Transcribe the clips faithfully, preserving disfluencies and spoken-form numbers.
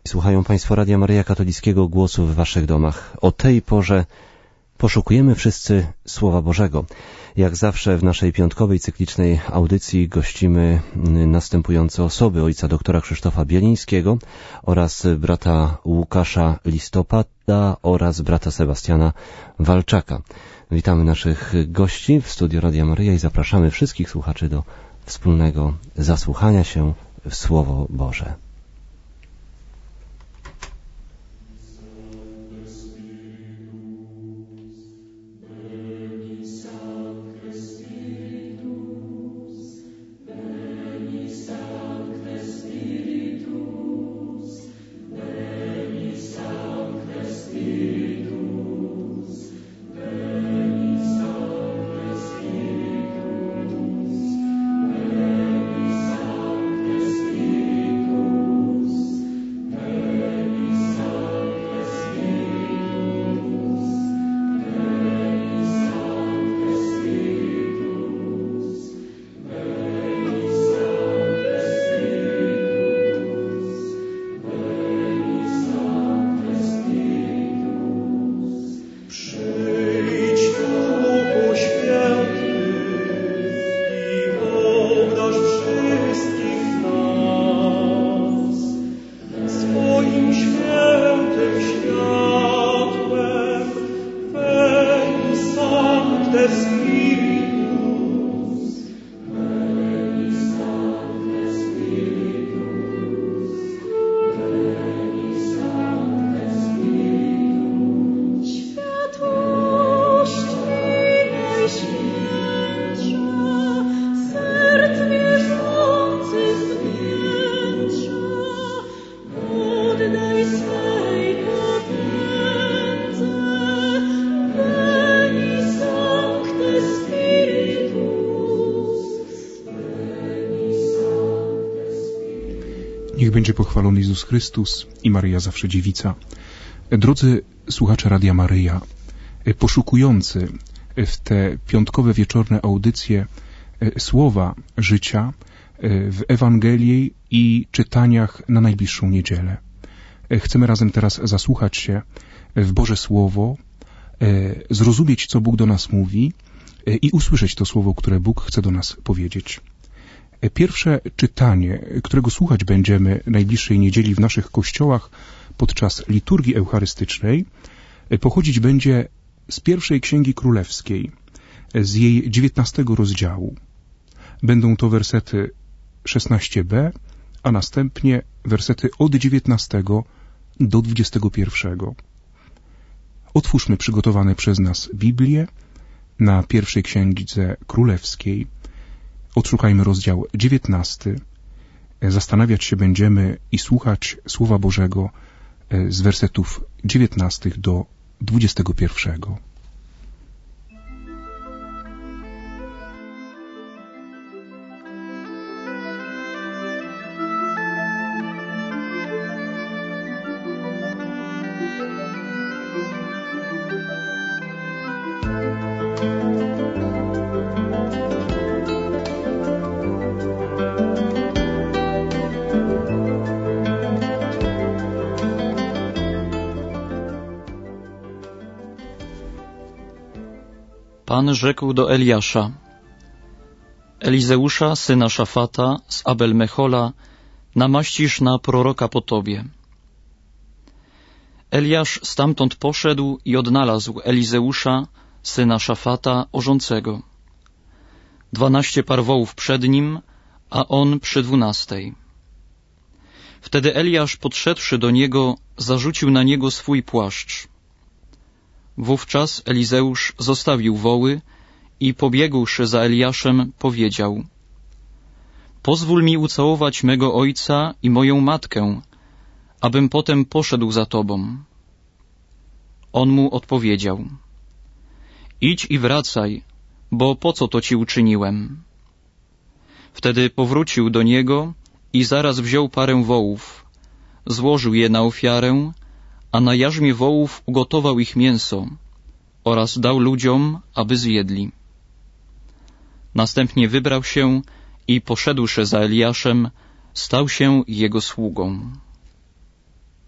Słuchają Państwo Radia Maryja Katolickiego Głosu w Waszych domach. O tej porze poszukujemy wszyscy Słowa Bożego. Jak zawsze w naszej piątkowej cyklicznej audycji gościmy następujące osoby: ojca doktora Krzysztofa Bielińskiego oraz brata Łukasza Listopada oraz brata Sebastiana Walczaka. Witamy naszych gości w studiu Radia Maryja i zapraszamy wszystkich słuchaczy do wspólnego zasłuchania się w Słowo Boże. Niech będzie pochwalony Jezus Chrystus i Maryja zawsze dziewica. Drodzy słuchacze Radia Maryja, poszukujący w te piątkowe wieczorne audycje słowa życia w Ewangelii i czytaniach na najbliższą niedzielę. Chcemy razem teraz zasłuchać się w Boże Słowo, zrozumieć, co Bóg do nas mówi i usłyszeć to słowo, które Bóg chce do nas powiedzieć. Pierwsze czytanie, którego słuchać będziemy najbliższej niedzieli w naszych kościołach podczas liturgii eucharystycznej, pochodzić będzie z pierwszej Księgi Królewskiej, z jej dziewiętnastego rozdziału. Będą to wersety szesnaście b, a następnie wersety od dziewiętnastego do dwudziestego pierwszego. Otwórzmy przygotowane przez nas Biblię na pierwszej Księdze Królewskiej. Odszukajmy rozdział dziewiętnasty. Zastanawiać się będziemy i słuchać Słowa Bożego z wersetów dziewiętnastego do dwudziestego pierwszego. Pan rzekł do Eliasza: Elizeusza, syna Szafata z Abel-Mechola, namaścisz na proroka po tobie. Eliasz stamtąd poszedł i odnalazł Elizeusza, syna Szafata, orzącego. Dwanaście par wołów przed nim, a on przy dwunastej. Wtedy Eliasz, podszedłszy do niego, zarzucił na niego swój płaszcz. Wówczas Elizeusz zostawił woły i pobiegłszy za Eliaszem, powiedział: Pozwól mi ucałować mego ojca i moją matkę, abym potem poszedł za tobą. On mu odpowiedział: Idź i wracaj, bo po co to ci uczyniłem? Wtedy powrócił do niego i zaraz wziął parę wołów, złożył je na ofiarę, a na jarzmie wołów ugotował ich mięso oraz dał ludziom, aby zjedli. Następnie wybrał się i poszedłszy za Eliaszem, stał się jego sługą.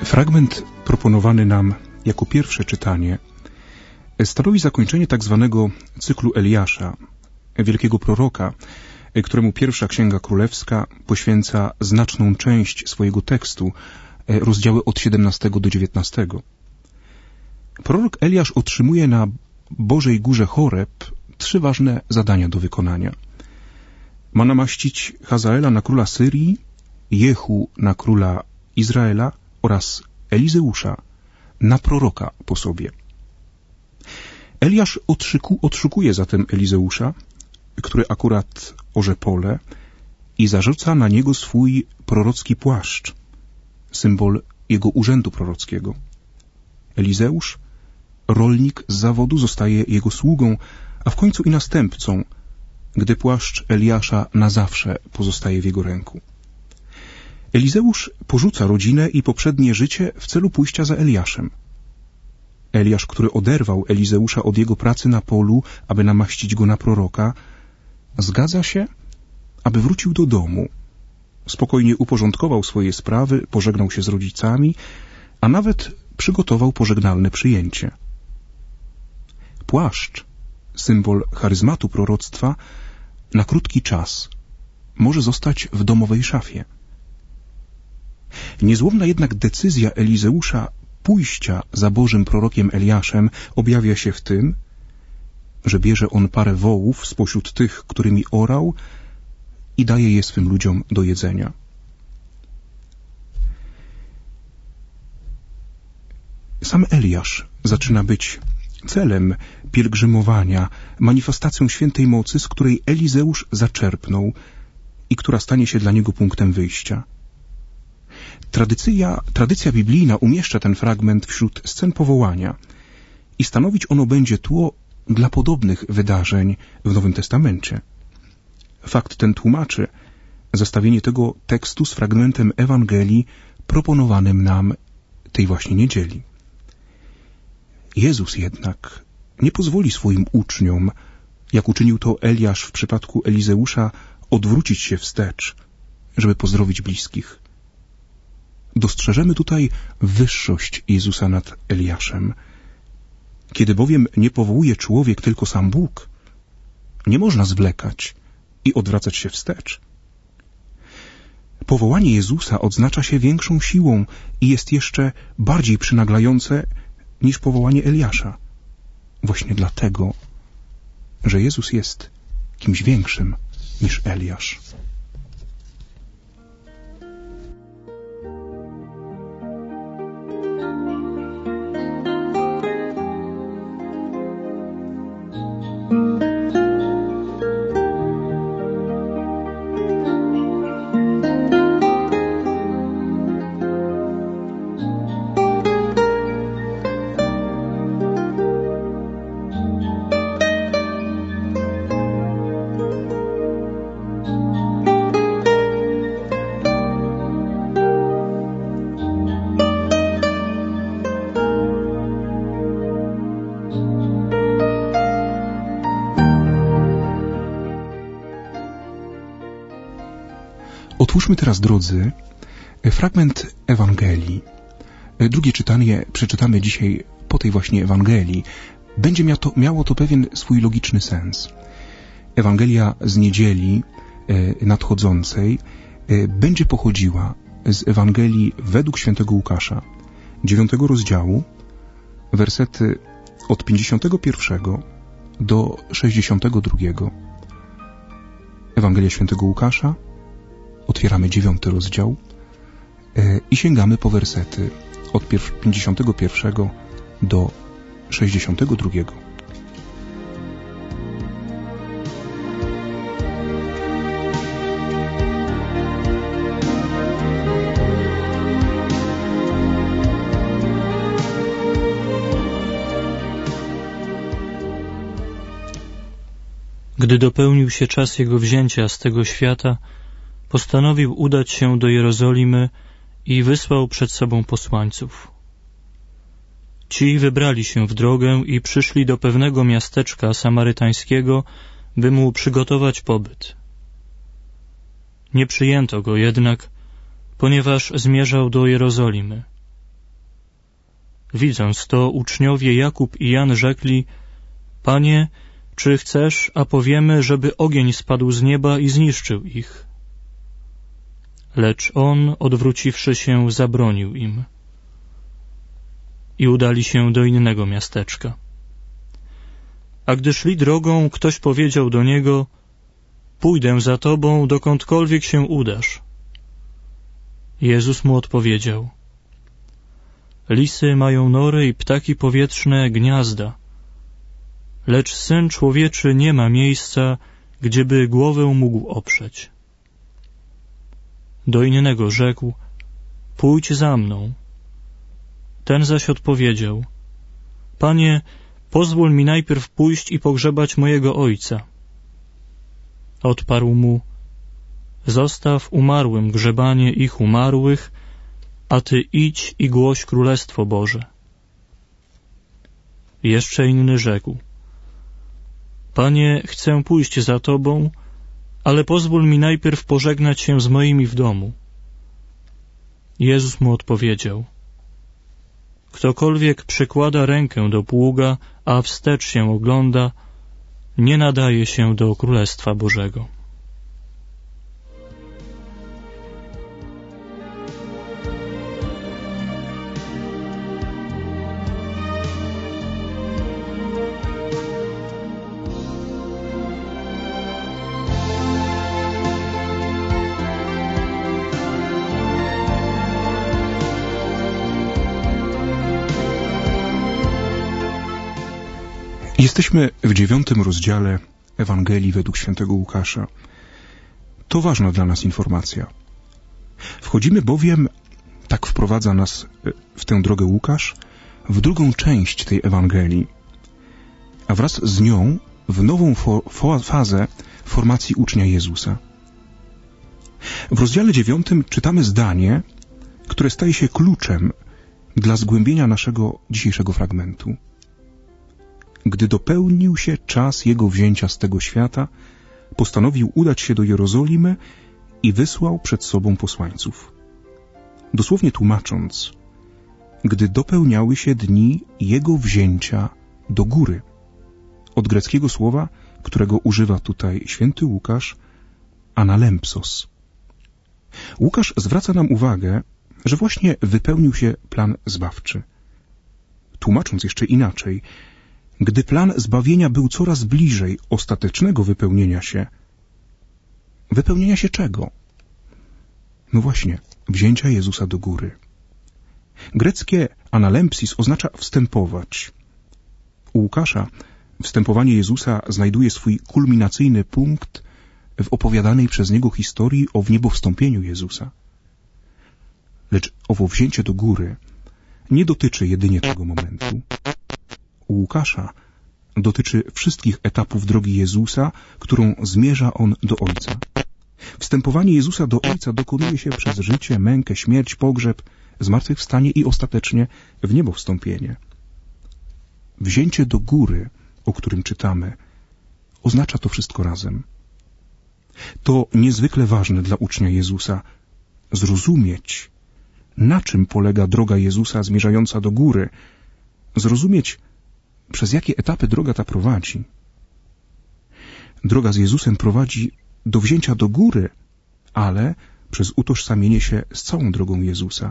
Fragment proponowany nam jako pierwsze czytanie stanowi zakończenie tak zwanego cyklu Eliasza, wielkiego proroka, któremu pierwsza Księga Królewska poświęca znaczną część swojego tekstu, rozdziały od siedemnastego do dziewiętnastego. Prorok Eliasz otrzymuje na Bożej Górze Choreb trzy ważne zadania do wykonania. Ma namaścić Hazaela na króla Syrii, Jehu na króla Izraela oraz Elizeusza na proroka po sobie. Eliasz odszyku, odszukuje zatem Elizeusza, który akurat orze pole, i zarzuca na niego swój prorocki płaszcz, symbol jego urzędu prorockiego. Elizeusz, rolnik z zawodu, zostaje jego sługą, a w końcu i następcą, gdy płaszcz Eliasza na zawsze pozostaje w jego ręku. Elizeusz porzuca rodzinę i poprzednie życie w celu pójścia za Eliaszem. Eliasz, który oderwał Elizeusza od jego pracy na polu, aby namaścić go na proroka, zgadza się, aby wrócił do domu. Spokojnie uporządkował swoje sprawy, pożegnał się z rodzicami, a nawet przygotował pożegnalne przyjęcie. Płaszcz, symbol charyzmatu proroctwa, na krótki czas może zostać w domowej szafie. Niezłomna jednak decyzja Elizeusza pójścia za Bożym prorokiem Eliaszem objawia się w tym, że bierze on parę wołów spośród tych, którymi orał, i daje je swym ludziom do jedzenia. Sam Eliasz zaczyna być celem pielgrzymowania, manifestacją świętej mocy, z której Elizeusz zaczerpnął i która stanie się dla niego punktem wyjścia. Tradycja, tradycja biblijna umieszcza ten fragment wśród scen powołania i stanowić ono będzie tło dla podobnych wydarzeń w Nowym Testamencie. Fakt ten tłumaczy zestawienie tego tekstu z fragmentem Ewangelii proponowanym nam tej właśnie niedzieli. Jezus jednak nie pozwoli swoim uczniom, jak uczynił to Eliasz w przypadku Elizeusza, odwrócić się wstecz, żeby pozdrowić bliskich. Dostrzeżemy tutaj wyższość Jezusa nad Eliaszem. Kiedy bowiem nie powołuje człowiek, tylko sam Bóg, nie można zwlekać i odwracać się wstecz. Powołanie Jezusa odznacza się większą siłą i jest jeszcze bardziej przynaglające niż powołanie Eliasza. Właśnie dlatego, że Jezus jest kimś większym niż Eliasz. Otwórzmy teraz, drodzy, fragment Ewangelii. Drugie czytanie przeczytamy dzisiaj po tej właśnie Ewangelii. Będzie miało to, miało to pewien swój logiczny sens. Ewangelia z niedzieli nadchodzącej będzie pochodziła z Ewangelii według świętego Łukasza, dziewiątego rozdziału, wersety od pięćdziesiątego pierwszego do sześćdziesiątego drugiego. Ewangelia świętego Łukasza, otwieramy dziewiąty rozdział yy, i sięgamy po wersety od pięćdziesiątego pierwszego do sześćdziesiątego drugiego. Gdy dopełnił się czas jego wzięcia z tego świata, postanowił udać się do Jerozolimy i wysłał przed sobą posłańców. Ci wybrali się w drogę i przyszli do pewnego miasteczka samarytańskiego, by mu przygotować pobyt. Nie przyjęto go jednak, ponieważ zmierzał do Jerozolimy. Widząc to, uczniowie Jakub i Jan rzekli: Panie, czy chcesz, a powiemy, żeby ogień spadł z nieba i zniszczył ich? Lecz on, odwróciwszy się, zabronił im. I udali się do innego miasteczka. A gdy szli drogą, ktoś powiedział do niego: Pójdę za tobą, dokądkolwiek się udasz. Jezus mu odpowiedział: Lisy mają nory i ptaki powietrzne gniazda, lecz Syn Człowieczy nie ma miejsca, gdzieby głowę mógł oprzeć. Do innego rzekł: Pójdź za mną. Ten zaś odpowiedział: Panie, pozwól mi najpierw pójść i pogrzebać mojego ojca. Odparł mu: Zostaw umarłym grzebanie ich umarłych, a ty idź i głoś Królestwo Boże. Jeszcze inny rzekł: Panie, chcę pójść za tobą, ale pozwól mi najpierw pożegnać się z moimi w domu. Jezus mu odpowiedział: Ktokolwiek przykłada rękę do pługa, a wstecz się ogląda, nie nadaje się do Królestwa Bożego. Jesteśmy w dziewiątym rozdziale Ewangelii według świętego Łukasza. To ważna dla nas informacja. Wchodzimy bowiem, tak wprowadza nas w tę drogę Łukasz, w drugą część tej Ewangelii, a wraz z nią w nową fo- fo- fazę formacji ucznia Jezusa. W rozdziale dziewiątym czytamy zdanie, które staje się kluczem dla zgłębienia naszego dzisiejszego fragmentu. Gdy dopełnił się czas Jego wzięcia z tego świata, postanowił udać się do Jerozolimy i wysłał przed sobą posłańców. Dosłownie tłumacząc, gdy dopełniały się dni Jego wzięcia do góry. Od greckiego słowa, którego używa tutaj święty Łukasz, analempsos. Łukasz zwraca nam uwagę, że właśnie wypełnił się plan zbawczy. Tłumacząc jeszcze inaczej, gdy plan zbawienia był coraz bliżej ostatecznego wypełnienia się. Wypełnienia się czego? No właśnie, wzięcia Jezusa do góry. Greckie analempsis oznacza wstępować. U Łukasza wstępowanie Jezusa znajduje swój kulminacyjny punkt w opowiadanej przez niego historii o wniebowstąpieniu Jezusa. Lecz owo wzięcie do góry nie dotyczy jedynie tego momentu. U Łukasza dotyczy wszystkich etapów drogi Jezusa, którą zmierza On do Ojca. Wstępowanie Jezusa do Ojca dokonuje się przez życie, mękę, śmierć, pogrzeb, zmartwychwstanie i ostatecznie w niebo wstąpienie. Wzięcie do góry, o którym czytamy, oznacza to wszystko razem. To niezwykle ważne dla ucznia Jezusa zrozumieć, na czym polega droga Jezusa zmierzająca do góry, zrozumieć, przez jakie etapy droga ta prowadzi. Droga z Jezusem prowadzi do wzięcia do góry, ale przez utożsamienie się z całą drogą Jezusa.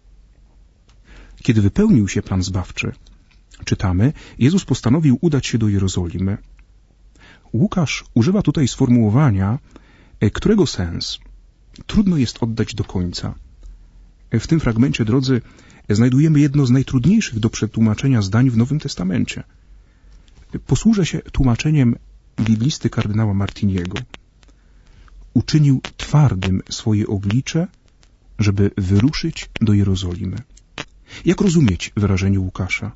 Kiedy wypełnił się plan zbawczy, czytamy, Jezus postanowił udać się do Jerozolimy. Łukasz używa tutaj sformułowania, którego sens trudno jest oddać do końca. W tym fragmencie, drodzy, znajdujemy jedno z najtrudniejszych do przetłumaczenia zdań w Nowym Testamencie. Posłużę się tłumaczeniem biblisty kardynała Martiniego. Uczynił twardym swoje oblicze, żeby wyruszyć do Jerozolimy. Jak rozumieć wyrażenie Łukasza?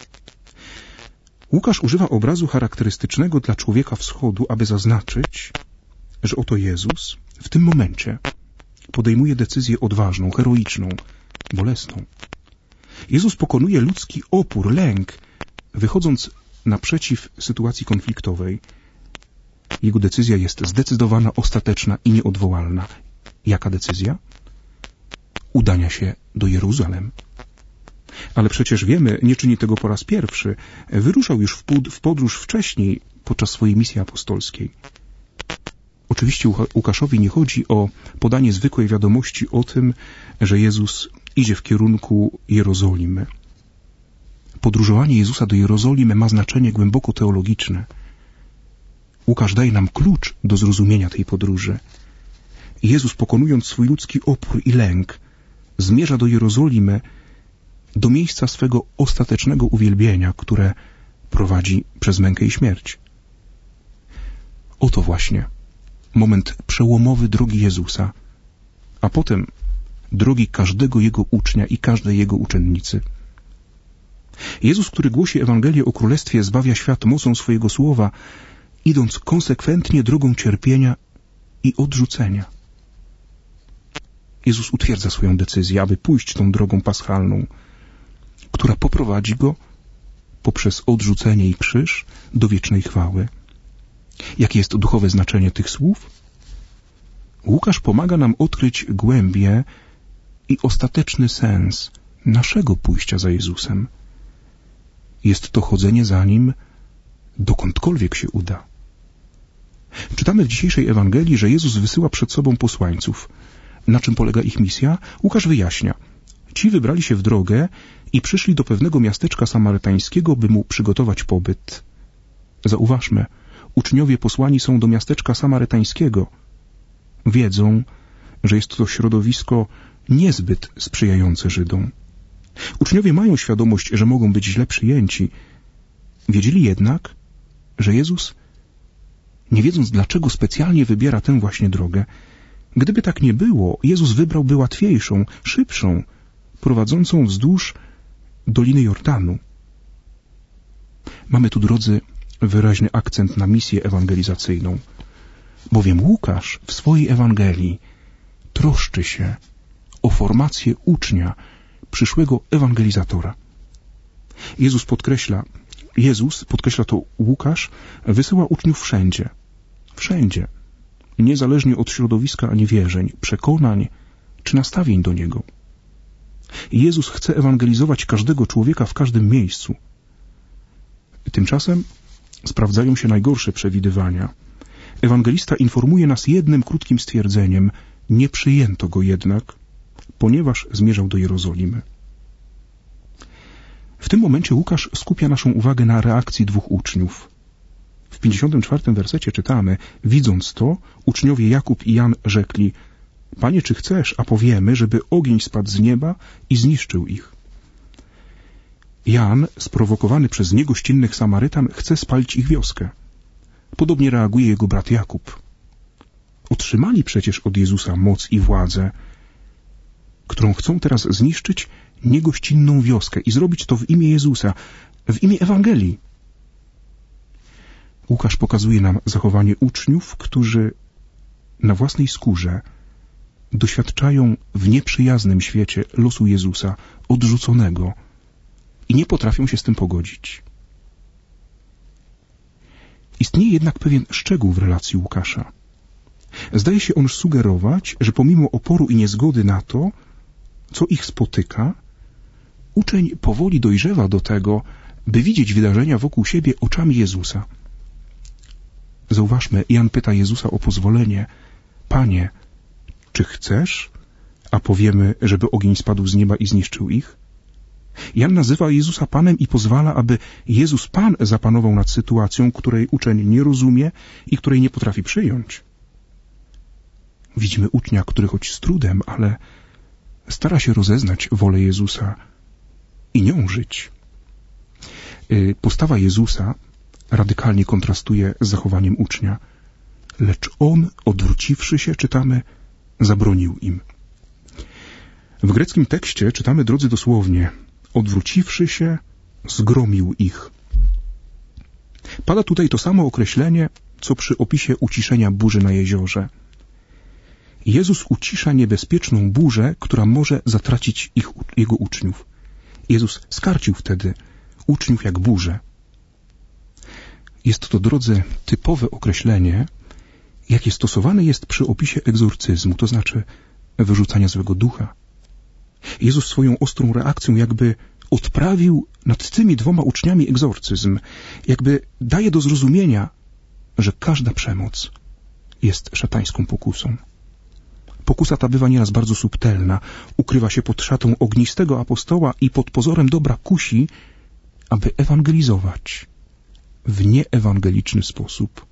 Łukasz używa obrazu charakterystycznego dla człowieka wschodu, aby zaznaczyć, że oto Jezus w tym momencie podejmuje decyzję odważną, heroiczną, bolesną. Jezus pokonuje ludzki opór, lęk, wychodząc naprzeciw sytuacji konfliktowej. Jego decyzja jest zdecydowana, ostateczna i nieodwołalna. Jaka decyzja? Udania się do Jeruzalem. Ale przecież wiemy, nie czyni tego po raz pierwszy. Wyruszał już w, w podróż wcześniej, podczas swojej misji apostolskiej. Oczywiście Łukaszowi nie chodzi o podanie zwykłej wiadomości o tym, że Jezus idzie w kierunku Jerozolimy. Podróżowanie Jezusa do Jerozolimy ma znaczenie głęboko teologiczne. Łukasz daje nam klucz do zrozumienia tej podróży. Jezus, pokonując swój ludzki opór i lęk, zmierza do Jerozolimy, do miejsca swego ostatecznego uwielbienia, które prowadzi przez mękę i śmierć. Oto właśnie moment przełomowy drogi Jezusa, a potem drogi każdego Jego ucznia i każdej Jego uczennicy. Jezus, który głosi Ewangelię o Królestwie, zbawia świat mocą swojego słowa, idąc konsekwentnie drogą cierpienia i odrzucenia. Jezus utwierdza swoją decyzję, aby pójść tą drogą paschalną, która poprowadzi Go poprzez odrzucenie i krzyż do wiecznej chwały. Jakie jest duchowe znaczenie tych słów? Łukasz pomaga nam odkryć głębię i ostateczny sens naszego pójścia za Jezusem. Jest to chodzenie za Nim, dokądkolwiek się uda. Czytamy w dzisiejszej Ewangelii, że Jezus wysyła przed sobą posłańców. Na czym polega ich misja? Łukasz wyjaśnia. Ci wybrali się w drogę i przyszli do pewnego miasteczka samarytańskiego, by mu przygotować pobyt. Zauważmy, uczniowie posłani są do miasteczka samarytańskiego. Wiedzą, że jest to środowisko niezbyt sprzyjające Żydom. Uczniowie mają świadomość, że mogą być źle przyjęci. Wiedzieli jednak, że Jezus, nie wiedząc dlaczego specjalnie wybiera tę właśnie drogę, gdyby tak nie było, Jezus wybrałby łatwiejszą, szybszą, prowadzącą wzdłuż Doliny Jordanu. Mamy tu, drodzy, wyraźny akcent na misję ewangelizacyjną, bowiem Łukasz w swojej Ewangelii troszczy się o formację ucznia, przyszłego ewangelizatora. Jezus podkreśla, Jezus, podkreśla to Łukasz, wysyła uczniów wszędzie. Wszędzie. Niezależnie od środowiska ani wierzeń, przekonań czy nastawień do Niego. Jezus chce ewangelizować każdego człowieka w każdym miejscu. Tymczasem sprawdzają się najgorsze przewidywania. Ewangelista informuje nas jednym krótkim stwierdzeniem: nie przyjęto go jednak, ponieważ zmierzał do Jerozolimy. W tym momencie Łukasz skupia naszą uwagę na reakcji dwóch uczniów. W pięćdziesiątym czwartym wersecie czytamy: widząc to, uczniowie Jakub i Jan rzekli: Panie, czy chcesz, a powiemy, żeby ogień spadł z nieba i zniszczył ich? Jan, sprowokowany przez niegościnnych Samarytan, chce spalić ich wioskę. Podobnie reaguje jego brat Jakub. Otrzymali przecież od Jezusa moc i władzę, którą chcą teraz zniszczyć niegościnną wioskę i zrobić to w imię Jezusa, w imię Ewangelii. Łukasz pokazuje nam zachowanie uczniów, którzy na własnej skórze doświadczają w nieprzyjaznym świecie losu Jezusa, odrzuconego, i nie potrafią się z tym pogodzić. Istnieje jednak pewien szczegół w relacji Łukasza. Zdaje się on sugerować, że pomimo oporu i niezgody na to, co ich spotyka, uczeń powoli dojrzewa do tego, by widzieć wydarzenia wokół siebie oczami Jezusa. Zauważmy, Jan pyta Jezusa o pozwolenie: Panie, czy chcesz, a powiemy, żeby ogień spadł z nieba i zniszczył ich? Jan nazywa Jezusa Panem i pozwala, aby Jezus Pan zapanował nad sytuacją, której uczeń nie rozumie i której nie potrafi przyjąć. Widzimy ucznia, który choć z trudem, ale stara się rozeznać wolę Jezusa i nią żyć. Postawa Jezusa radykalnie kontrastuje z zachowaniem ucznia, lecz on, odwróciwszy się, czytamy, zabronił im. W greckim tekście czytamy, drodzy, dosłownie: odwróciwszy się, zgromił ich. Pada tutaj to samo określenie, co przy opisie uciszenia burzy na jeziorze. Jezus ucisza niebezpieczną burzę, która może zatracić ich, Jego uczniów. Jezus skarcił wtedy uczniów jak burzę. Jest to, drodzy, typowe określenie, jakie stosowane jest przy opisie egzorcyzmu, to znaczy wyrzucania złego ducha. Jezus swoją ostrą reakcją jakby odprawił nad tymi dwoma uczniami egzorcyzm, jakby daje do zrozumienia, że każda przemoc jest szatańską pokusą. Pokusa ta bywa nieraz bardzo subtelna, ukrywa się pod szatą ognistego apostoła i pod pozorem dobra kusi, aby ewangelizować w nieewangeliczny sposób.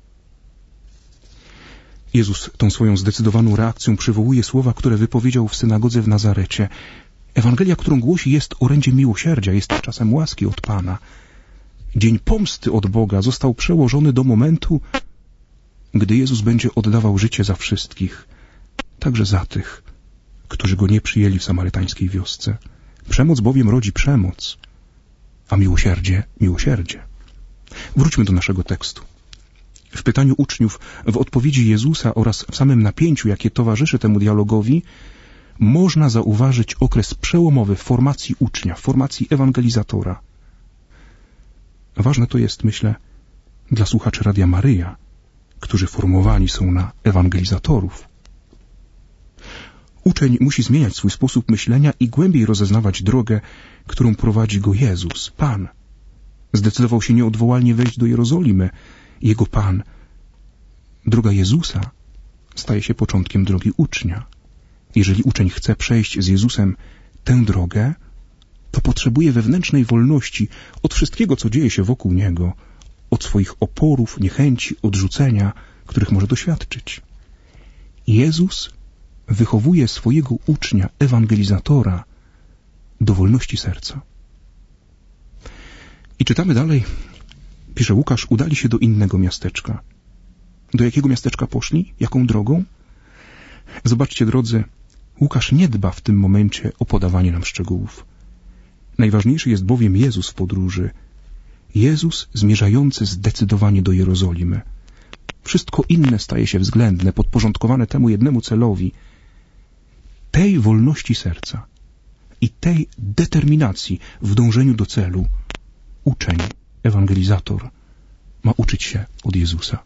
Jezus tą swoją zdecydowaną reakcją przywołuje słowa, które wypowiedział w synagodze w Nazarecie. Ewangelia, którą głosi, jest orędziem miłosierdzia, jest czasem łaski od Pana. Dzień pomsty od Boga został przełożony do momentu, gdy Jezus będzie oddawał życie za wszystkich, także za tych, którzy Go nie przyjęli w samarytańskiej wiosce. Przemoc bowiem rodzi przemoc, a miłosierdzie miłosierdzie. Wróćmy do naszego tekstu. W pytaniu uczniów, w odpowiedzi Jezusa oraz w samym napięciu, jakie towarzyszy temu dialogowi, można zauważyć okres przełomowy w formacji ucznia, w formacji ewangelizatora. Ważne to jest, myślę, dla słuchaczy Radia Maryja, którzy formowani są na ewangelizatorów. Uczeń musi zmieniać swój sposób myślenia i głębiej rozeznawać drogę, którą prowadzi go Jezus, Pan. Zdecydował się nieodwołalnie wejść do Jerozolimy. Jego Pan, droga Jezusa, staje się początkiem drogi ucznia. Jeżeli uczeń chce przejść z Jezusem tę drogę, to potrzebuje wewnętrznej wolności od wszystkiego, co dzieje się wokół niego, od swoich oporów, niechęci, odrzucenia, których może doświadczyć. Jezus wychowuje swojego ucznia, ewangelizatora, do wolności serca. I czytamy dalej, pisze Łukasz, udali się do innego miasteczka. Do jakiego miasteczka poszli? Jaką drogą? Zobaczcie, drodzy, Łukasz nie dba w tym momencie o podawanie nam szczegółów. Najważniejszy jest bowiem Jezus w podróży. Jezus zmierzający zdecydowanie do Jerozolimy. Wszystko inne staje się względne, podporządkowane temu jednemu celowi. Tej wolności serca i tej determinacji w dążeniu do celu uczeń, ewangelizator ma uczyć się od Jezusa.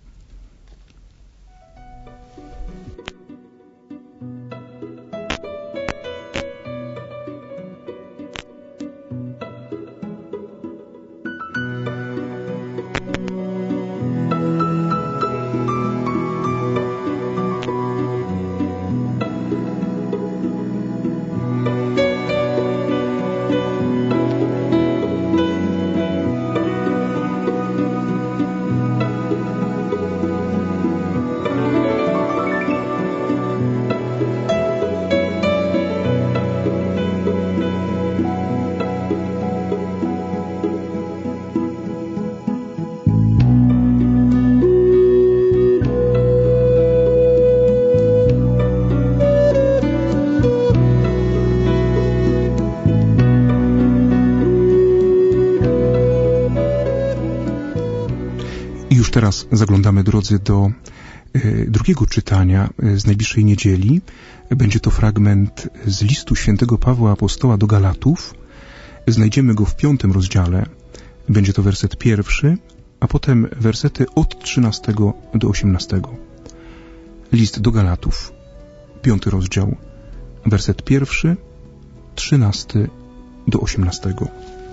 Teraz zaglądamy, drodzy, do y, drugiego czytania y, z najbliższej niedzieli. Będzie to fragment z listu świętego Pawła Apostoła do Galatów. Znajdziemy go w piątym rozdziale. Będzie to werset pierwszy, a potem wersety od trzynastego do osiemnastego. List do Galatów, piąty rozdział, werset pierwszy, trzynasty do osiemnastego.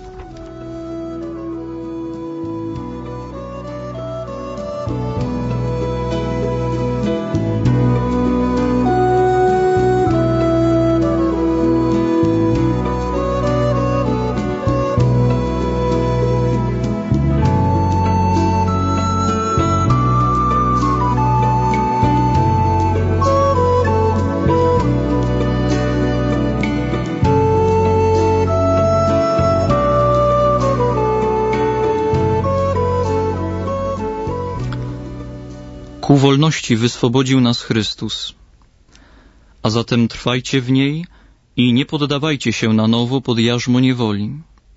Ku wolności wyswobodził nas Chrystus. A zatem trwajcie w niej i nie poddawajcie się na nowo pod jarzmo niewoli.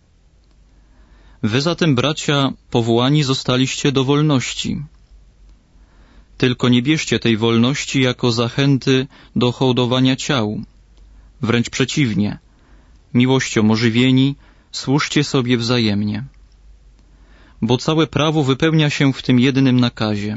Wy zatem, bracia, powołani zostaliście do wolności. Tylko nie bierzcie tej wolności jako zachęty do hołdowania ciał. Wręcz przeciwnie, miłością ożywieni, służcie sobie wzajemnie. Bo całe prawo wypełnia się w tym jednym nakazie.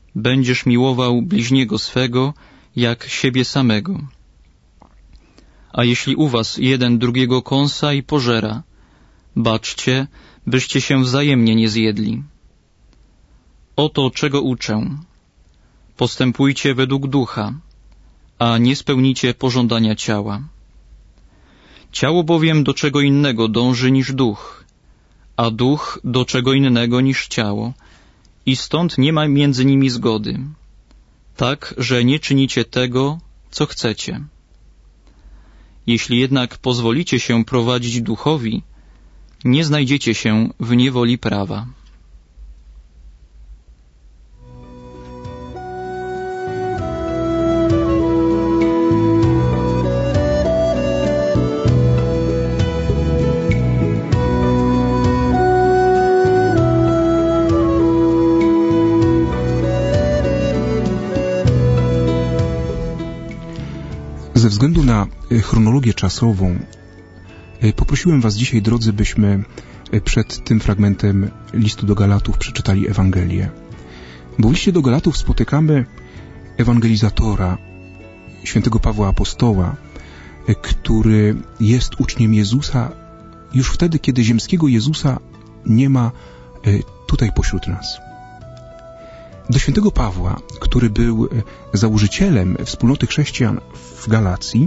Będziesz miłował bliźniego swego jak siebie samego. A jeśli u was jeden drugiego kąsa i pożera, baczcie, byście się wzajemnie nie zjedli. Oto czego uczę. Postępujcie według ducha, a nie spełnicie pożądania ciała. Ciało bowiem do czego innego dąży niż duch, a duch do czego innego niż ciało, i stąd nie ma między nimi zgody, tak, że nie czynicie tego, co chcecie. Jeśli jednak pozwolicie się prowadzić duchowi, nie znajdziecie się w niewoli prawa. Ze względu na chronologię czasową poprosiłem was dzisiaj, drodzy, byśmy przed tym fragmentem listu do Galatów przeczytali Ewangelię. Bo w liście do Galatów spotykamy ewangelizatora, świętego Pawła Apostoła, który jest uczniem Jezusa już wtedy, kiedy ziemskiego Jezusa nie ma tutaj pośród nas. Do świętego Pawła, który był założycielem wspólnoty chrześcijan w Galacji,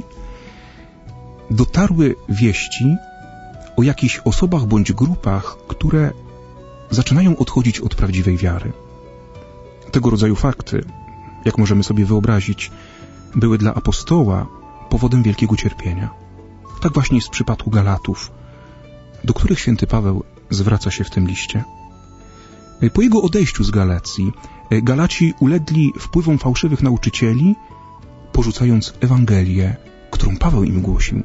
dotarły wieści o jakichś osobach bądź grupach, które zaczynają odchodzić od prawdziwej wiary. Tego rodzaju fakty, jak możemy sobie wyobrazić, były dla apostoła powodem wielkiego cierpienia. Tak właśnie jest w przypadku Galatów, do których święty Paweł zwraca się w tym liście. Po jego odejściu z Galacji, Galaci ulegli wpływom fałszywych nauczycieli, porzucając Ewangelię, którą Paweł im głosił.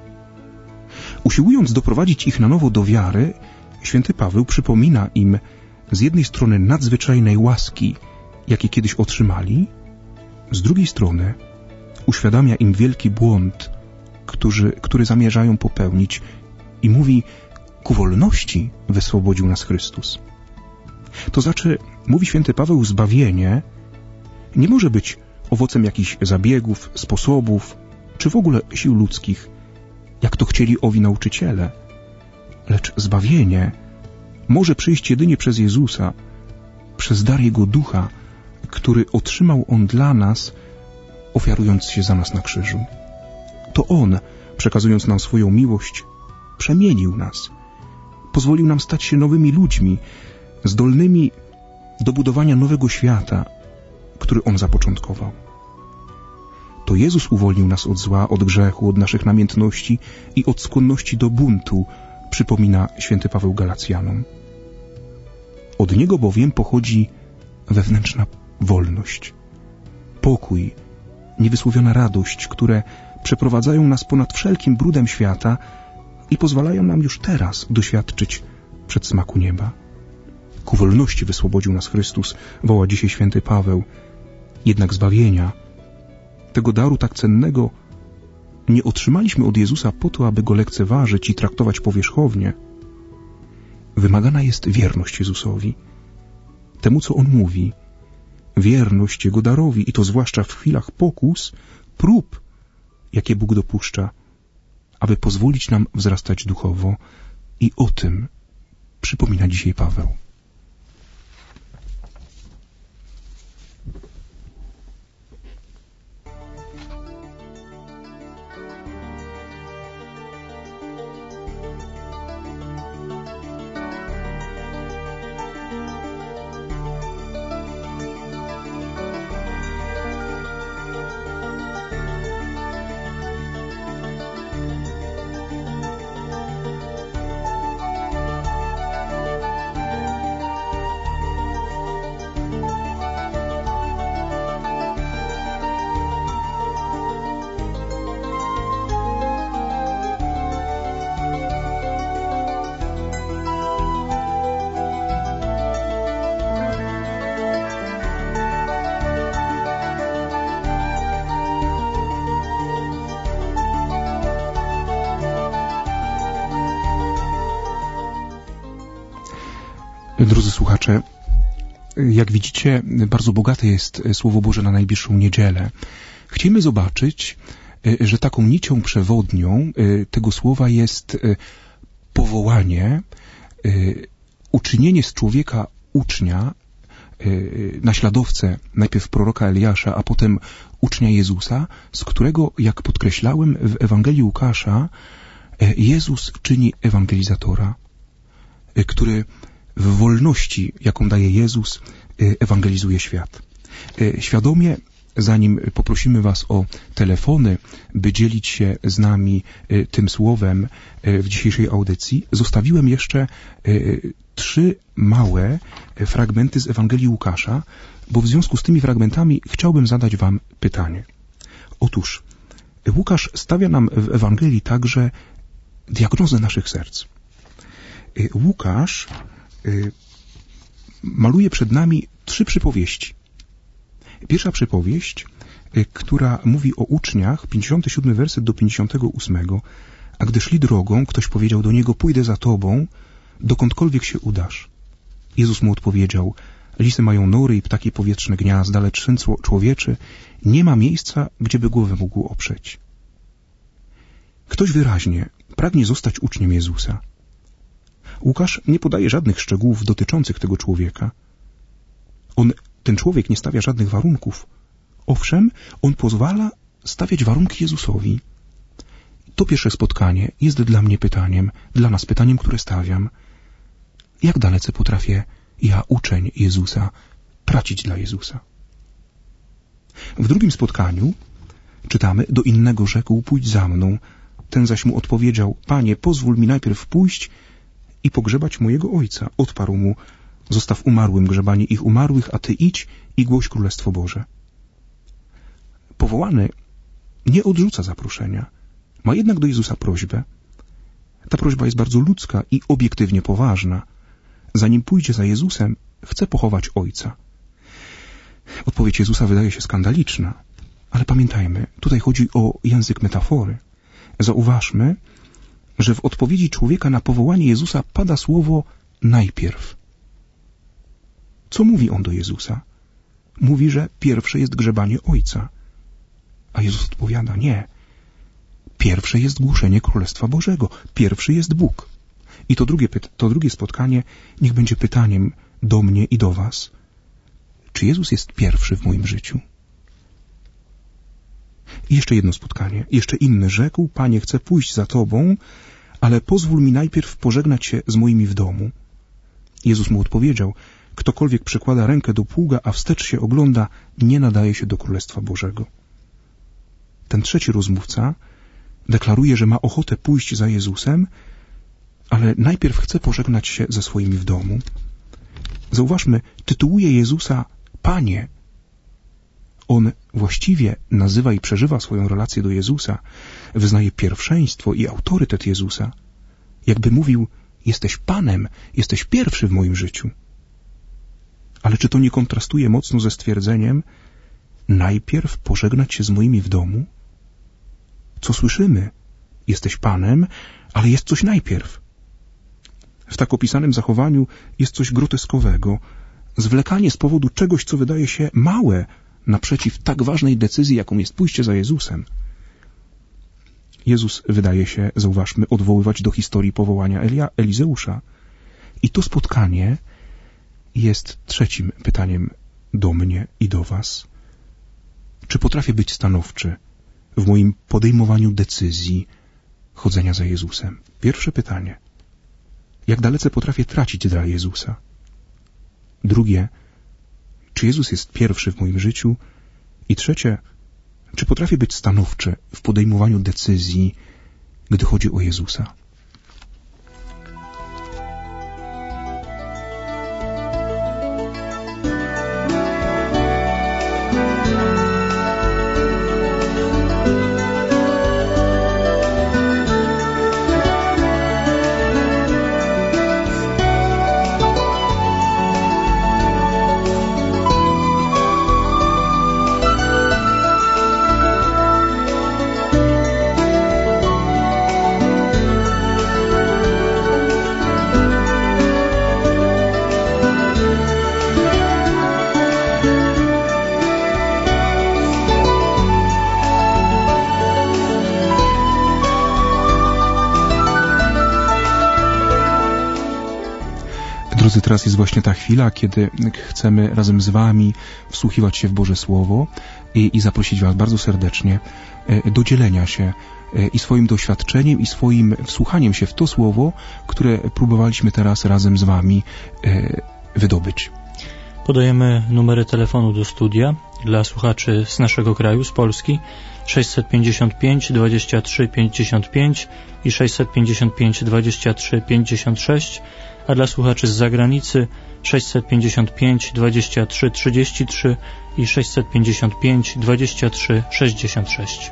Usiłując doprowadzić ich na nowo do wiary, święty Paweł przypomina im z jednej strony nadzwyczajnej łaski, jakie kiedyś otrzymali, z drugiej strony uświadamia im wielki błąd, który, który zamierzają popełnić, i mówi: ku wolności wyswobodził nas Chrystus. To znaczy, mówi święty Paweł, zbawienie nie może być owocem jakichś zabiegów, sposobów, czy w ogóle sił ludzkich, jak to chcieli owi nauczyciele. Lecz zbawienie może przyjść jedynie przez Jezusa, przez dar Jego Ducha, który otrzymał On dla nas, ofiarując się za nas na krzyżu. To On, przekazując nam swoją miłość, przemienił nas, pozwolił nam stać się nowymi ludźmi, zdolnymi do budowania nowego świata, który On zapoczątkował. To Jezus uwolnił nas od zła, od grzechu, od naszych namiętności i od skłonności do buntu, przypomina święty Paweł Galacjanom. Od Niego bowiem pochodzi wewnętrzna wolność, pokój, niewysłowiona radość, które przeprowadzają nas ponad wszelkim brudem świata i pozwalają nam już teraz doświadczyć przedsmaku nieba. Ku wolności wyswobodził nas Chrystus, woła dzisiaj święty Paweł. Jednak zbawienia, tego daru tak cennego, nie otrzymaliśmy od Jezusa po to, aby Go lekceważyć i traktować powierzchownie. Wymagana jest wierność Jezusowi, temu, co On mówi, wierność Jego darowi, i to zwłaszcza w chwilach pokus, prób, jakie Bóg dopuszcza, aby pozwolić nam wzrastać duchowo, i o tym przypomina dzisiaj Paweł. Drodzy słuchacze, jak widzicie, bardzo bogate jest Słowo Boże na najbliższą niedzielę. Chcemy zobaczyć, że taką nicią przewodnią tego słowa jest powołanie, uczynienie z człowieka ucznia, naśladowcę najpierw proroka Eliasza, a potem ucznia Jezusa, z którego, jak podkreślałem w Ewangelii Łukasza, Jezus czyni ewangelizatora, który w wolności, jaką daje Jezus, ewangelizuje świat. Świadomie, zanim poprosimy Was o telefony, by dzielić się z nami tym słowem w dzisiejszej audycji, zostawiłem jeszcze trzy małe fragmenty z Ewangelii Łukasza, bo w związku z tymi fragmentami chciałbym zadać Wam pytanie. Otóż Łukasz stawia nam w Ewangelii także diagnozę naszych serc. Łukasz maluje przed nami trzy przypowieści. Pierwsza przypowieść, która mówi o uczniach, pięćdziesiąty siódmy werset do pięćdziesiątego ósmego. A gdy szli drogą, ktoś powiedział do niego, pójdę za tobą, dokądkolwiek się udasz. Jezus mu odpowiedział, lisy mają nory i ptaki powietrzne gniazda, lecz syn człowieczy nie ma miejsca, gdzieby głowę mógł oprzeć. Ktoś wyraźnie pragnie zostać uczniem Jezusa. Łukasz nie podaje żadnych szczegółów dotyczących tego człowieka. On, ten człowiek nie stawia żadnych warunków. Owszem, on pozwala stawiać warunki Jezusowi. To pierwsze spotkanie jest dla mnie pytaniem, dla nas pytaniem, które stawiam. Jak dalece potrafię ja, uczeń Jezusa, tracić dla Jezusa? W drugim spotkaniu czytamy, do innego rzekł, pójdź za mną. Ten zaś mu odpowiedział, Panie, pozwól mi najpierw pójść i pogrzebać mojego ojca. Odparł mu, zostaw umarłym grzebanie ich umarłych, a ty idź i głoś Królestwo Boże. Powołany nie odrzuca zaproszenia. Ma jednak do Jezusa prośbę. Ta prośba jest bardzo ludzka i obiektywnie poważna. Zanim pójdzie za Jezusem, chce pochować ojca. Odpowiedź Jezusa wydaje się skandaliczna, ale pamiętajmy, tutaj chodzi o język metafory. Zauważmy, że w odpowiedzi człowieka na powołanie Jezusa pada słowo najpierw. Co mówi on do Jezusa? Mówi, że pierwsze jest grzebanie ojca. A Jezus odpowiada, nie. Pierwsze jest głoszenie Królestwa Bożego. Pierwszy jest Bóg. I to drugie, to drugie spotkanie niech będzie pytaniem do mnie i do was. Czy Jezus jest pierwszy w moim życiu? I jeszcze jedno spotkanie. Jeszcze inny rzekł, Panie, chcę pójść za Tobą, ale pozwól mi najpierw pożegnać się z moimi w domu. Jezus mu odpowiedział, ktokolwiek przykłada rękę do pługa, a wstecz się ogląda, nie nadaje się do Królestwa Bożego. Ten trzeci rozmówca deklaruje, że ma ochotę pójść za Jezusem, ale najpierw chce pożegnać się ze swoimi w domu. Zauważmy, tytułuje Jezusa Panie. On właściwie nazywa i przeżywa swoją relację do Jezusa, wyznaje pierwszeństwo i autorytet Jezusa. Jakby mówił, jesteś Panem, jesteś pierwszy w moim życiu. Ale czy to nie kontrastuje mocno ze stwierdzeniem, najpierw pożegnać się z moimi w domu? Co słyszymy? Jesteś Panem, ale jest coś najpierw. W tak opisanym zachowaniu jest coś groteskowego. Zwlekanie z powodu czegoś, co wydaje się małe, naprzeciw tak ważnej decyzji, jaką jest pójście za Jezusem. Jezus wydaje się, zauważmy, odwoływać do historii powołania Elia, Elizeusza. I to spotkanie jest trzecim pytaniem do mnie i do was. Czy potrafię być stanowczy w moim podejmowaniu decyzji chodzenia za Jezusem? Pierwsze pytanie. Jak dalece potrafię tracić dla Jezusa? Drugie. Czy Jezus jest pierwszy w moim życiu? I trzecie. Czy potrafię być stanowczy w podejmowaniu decyzji, gdy chodzi o Jezusa? Drodzy, teraz jest właśnie ta chwila, kiedy chcemy razem z Wami wsłuchiwać się w Boże Słowo i, i zaprosić Was bardzo serdecznie do dzielenia się i swoim doświadczeniem, i swoim wsłuchaniem się w to Słowo, które próbowaliśmy teraz razem z Wami wydobyć. Podajemy numery telefonu do studia dla słuchaczy z naszego kraju, z Polski, sześćset pięćdziesiąt pięć dwadzieścia trzy pięćdziesiąt pięć i sześćset pięćdziesiąt pięć dwadzieścia trzy pięćdziesiąt sześć, a dla słuchaczy z zagranicy sześćset pięćdziesiąt pięć dwadzieścia trzy trzydzieści trzy i sześćset pięćdziesiąt pięć dwadzieścia trzy sześćdziesiąt sześć.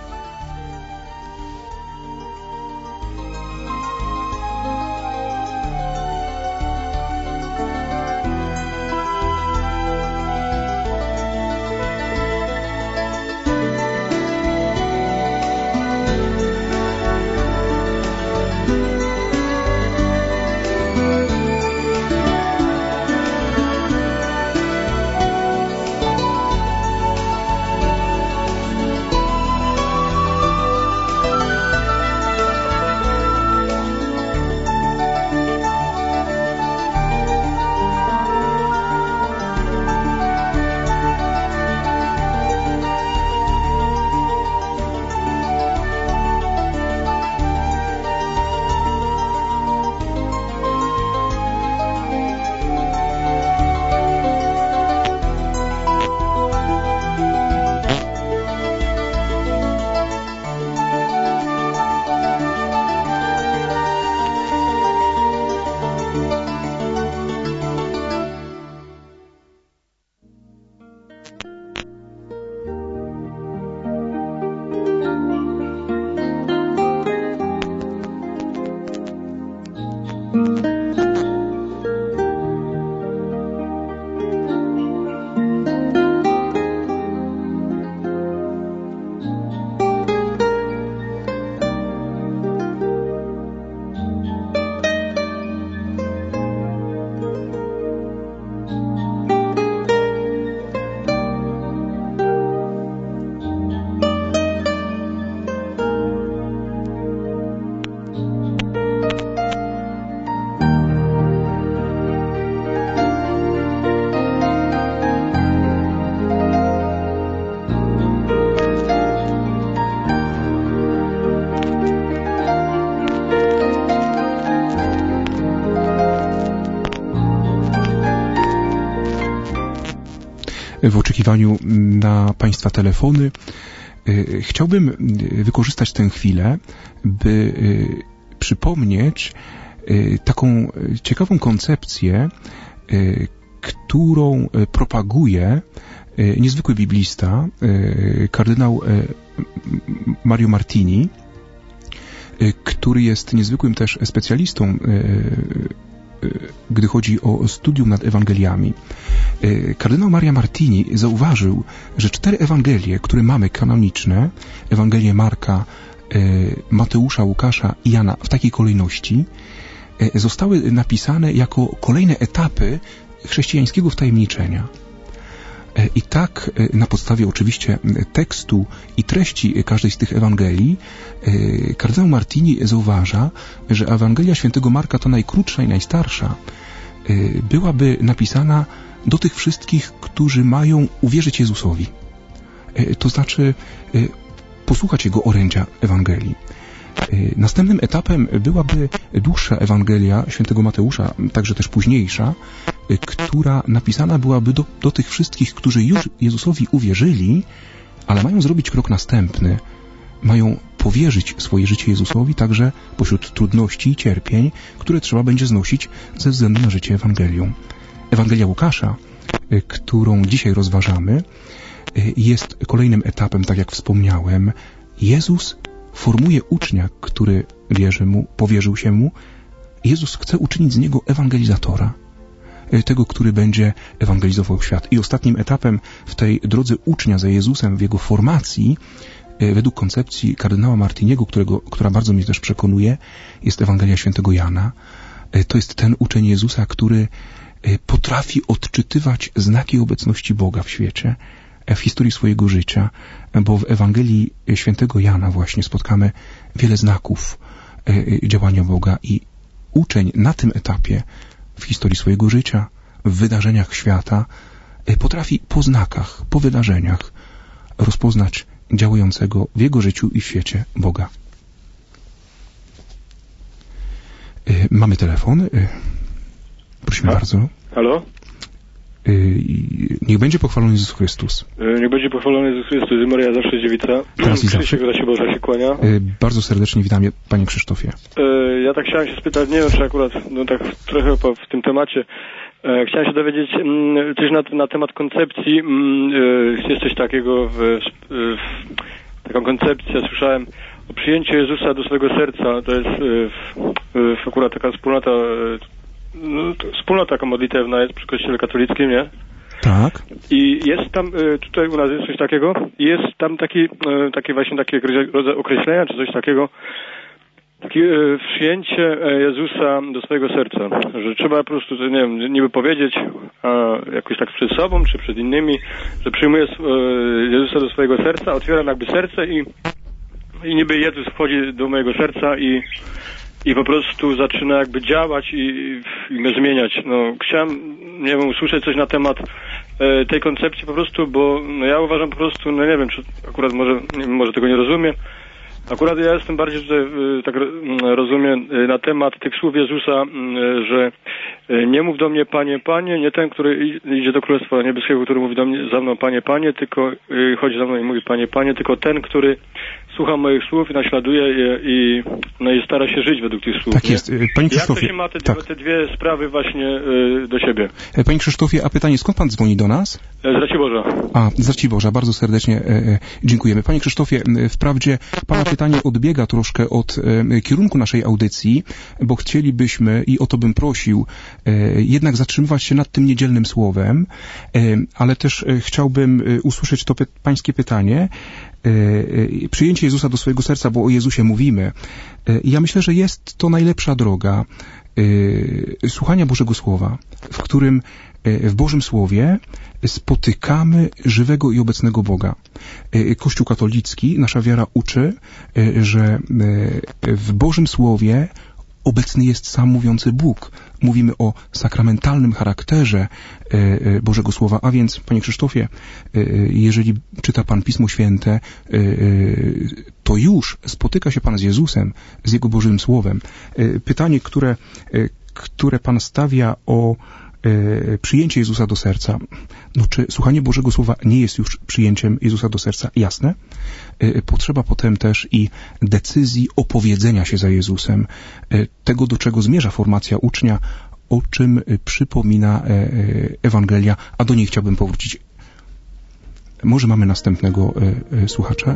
W oczekiwaniu na Państwa telefony chciałbym wykorzystać tę chwilę, by przypomnieć taką ciekawą koncepcję, którą propaguje niezwykły biblista, kardynał Mario Martini, który jest niezwykłym też specjalistą, gdy chodzi o studium nad Ewangeliami. Kardynał Mario Martini zauważył, że cztery Ewangelie, które mamy kanoniczne, Ewangelie Marka, Mateusza, Łukasza i Jana w takiej kolejności, zostały napisane jako kolejne etapy chrześcijańskiego wtajemniczenia. I tak na podstawie oczywiście tekstu i treści każdej z tych Ewangelii kardynał Martini zauważa, że Ewangelia świętego Marka, to najkrótsza i najstarsza, byłaby napisana do tych wszystkich, którzy mają uwierzyć Jezusowi. To znaczy posłuchać Jego orędzia Ewangelii. Następnym etapem byłaby dłuższa Ewangelia świętego Mateusza, także też późniejsza, która napisana byłaby do, do tych wszystkich, którzy już Jezusowi uwierzyli, ale mają zrobić krok następny. Mają powierzyć swoje życie Jezusowi, także pośród trudności i cierpień, które trzeba będzie znosić ze względu na życie Ewangelią. Ewangelia Łukasza, którą dzisiaj rozważamy, jest kolejnym etapem, tak jak wspomniałem. Jezus formuje ucznia, który wierzy mu, powierzył się mu. Jezus chce uczynić z niego ewangelizatora, tego, który będzie ewangelizował świat. I ostatnim etapem w tej drodze ucznia za Jezusem, w jego formacji, według koncepcji kardynała Martiniego, którego, która bardzo mnie też przekonuje, jest Ewangelia świętego Jana. To jest ten uczeń Jezusa, który potrafi odczytywać znaki obecności Boga w świecie, w historii swojego życia, bo w Ewangelii świętego Jana właśnie spotkamy wiele znaków działania Boga i uczeń na tym etapie w historii swojego życia, w wydarzeniach świata, potrafi po znakach, po wydarzeniach rozpoznać działającego w jego życiu i w świecie Boga. Mamy telefon. Prosimy A? bardzo. Halo? Niech będzie pochwalony Jezus Chrystus. Niech będzie pochwalony Jezus Chrystus i Maria zawsze dziewica. Teraz i zawsze. Krzysiek Boża się kłania. Bardzo serdecznie witam, panie Krzysztofie. Ja tak chciałem się spytać, nie wiem, czy akurat, no tak trochę w tym temacie, chciałem się dowiedzieć coś na, na temat koncepcji. Jest coś takiego, w, w, taką koncepcję słyszałem o przyjęciu Jezusa do swojego serca. To jest w, w, akurat taka wspólnota, no, wspólnota taka modlitewna jest przy Kościele katolickim, nie? Tak. I jest tam, tutaj u nas jest coś takiego, jest tam taki, takie właśnie takie rodzaj określenia, czy coś takiego, takie przyjęcie Jezusa do swojego serca, że trzeba po prostu, nie wiem, niby powiedzieć a, jakoś tak przed sobą, czy przed innymi, że przyjmuję Jezusa do swojego serca, otwieram jakby serce i, i niby Jezus wchodzi do mojego serca i i po prostu zaczyna jakby działać i, i mnie zmieniać. No, chciałem, nie wiem, usłyszeć coś na temat e, tej koncepcji po prostu, bo no, ja uważam po prostu, no nie wiem, czy akurat może, nie wiem, może tego nie rozumiem. Akurat ja jestem bardziej tutaj, e, tak rozumiem, e, na temat tych słów Jezusa, e, że e, nie mów do mnie Panie, Panie, nie ten, który idzie do Królestwa Niebieskiego, który mówi do mnie, za mną Panie, Panie, tylko e, chodzi za mną i mówi Panie, Panie, tylko ten, który słucha moich słów i naśladuje je i, no i stara się żyć według tych słów. Tak nie? jest. Panie Krzysztofie, jak to się ma te, tak. te dwie sprawy właśnie y, do siebie? Panie Krzysztofie, a pytanie, skąd pan dzwoni do nas? Z Raciborza. A, z Raciborza, bardzo serdecznie e, dziękujemy. Panie Krzysztofie, wprawdzie pana pytanie odbiega troszkę od e, kierunku naszej audycji, bo chcielibyśmy, i o to bym prosił, e, jednak zatrzymywać się nad tym niedzielnym słowem, e, ale też e, chciałbym e, usłyszeć to py- pańskie pytanie, e, przyjęcie Jezusa do swojego serca, bo o Jezusie mówimy. E, ja myślę, że jest to najlepsza droga e, słuchania Bożego Słowa, w którym w Bożym Słowie spotykamy żywego i obecnego Boga. Kościół katolicki, nasza wiara uczy, że w Bożym Słowie obecny jest sam mówiący Bóg. Mówimy o sakramentalnym charakterze Bożego Słowa, a więc, Panie Krzysztofie, jeżeli czyta Pan Pismo Święte, to już spotyka się Pan z Jezusem, z Jego Bożym Słowem. Pytanie, które, które Pan stawia o przyjęcie Jezusa do serca. No, czy słuchanie Bożego Słowa nie jest już przyjęciem Jezusa do serca? Jasne. Potrzeba potem też i decyzji opowiedzenia się za Jezusem. Tego, do czego zmierza formacja ucznia, o czym przypomina Ewangelia, a do niej chciałbym powrócić. Może mamy następnego słuchacza?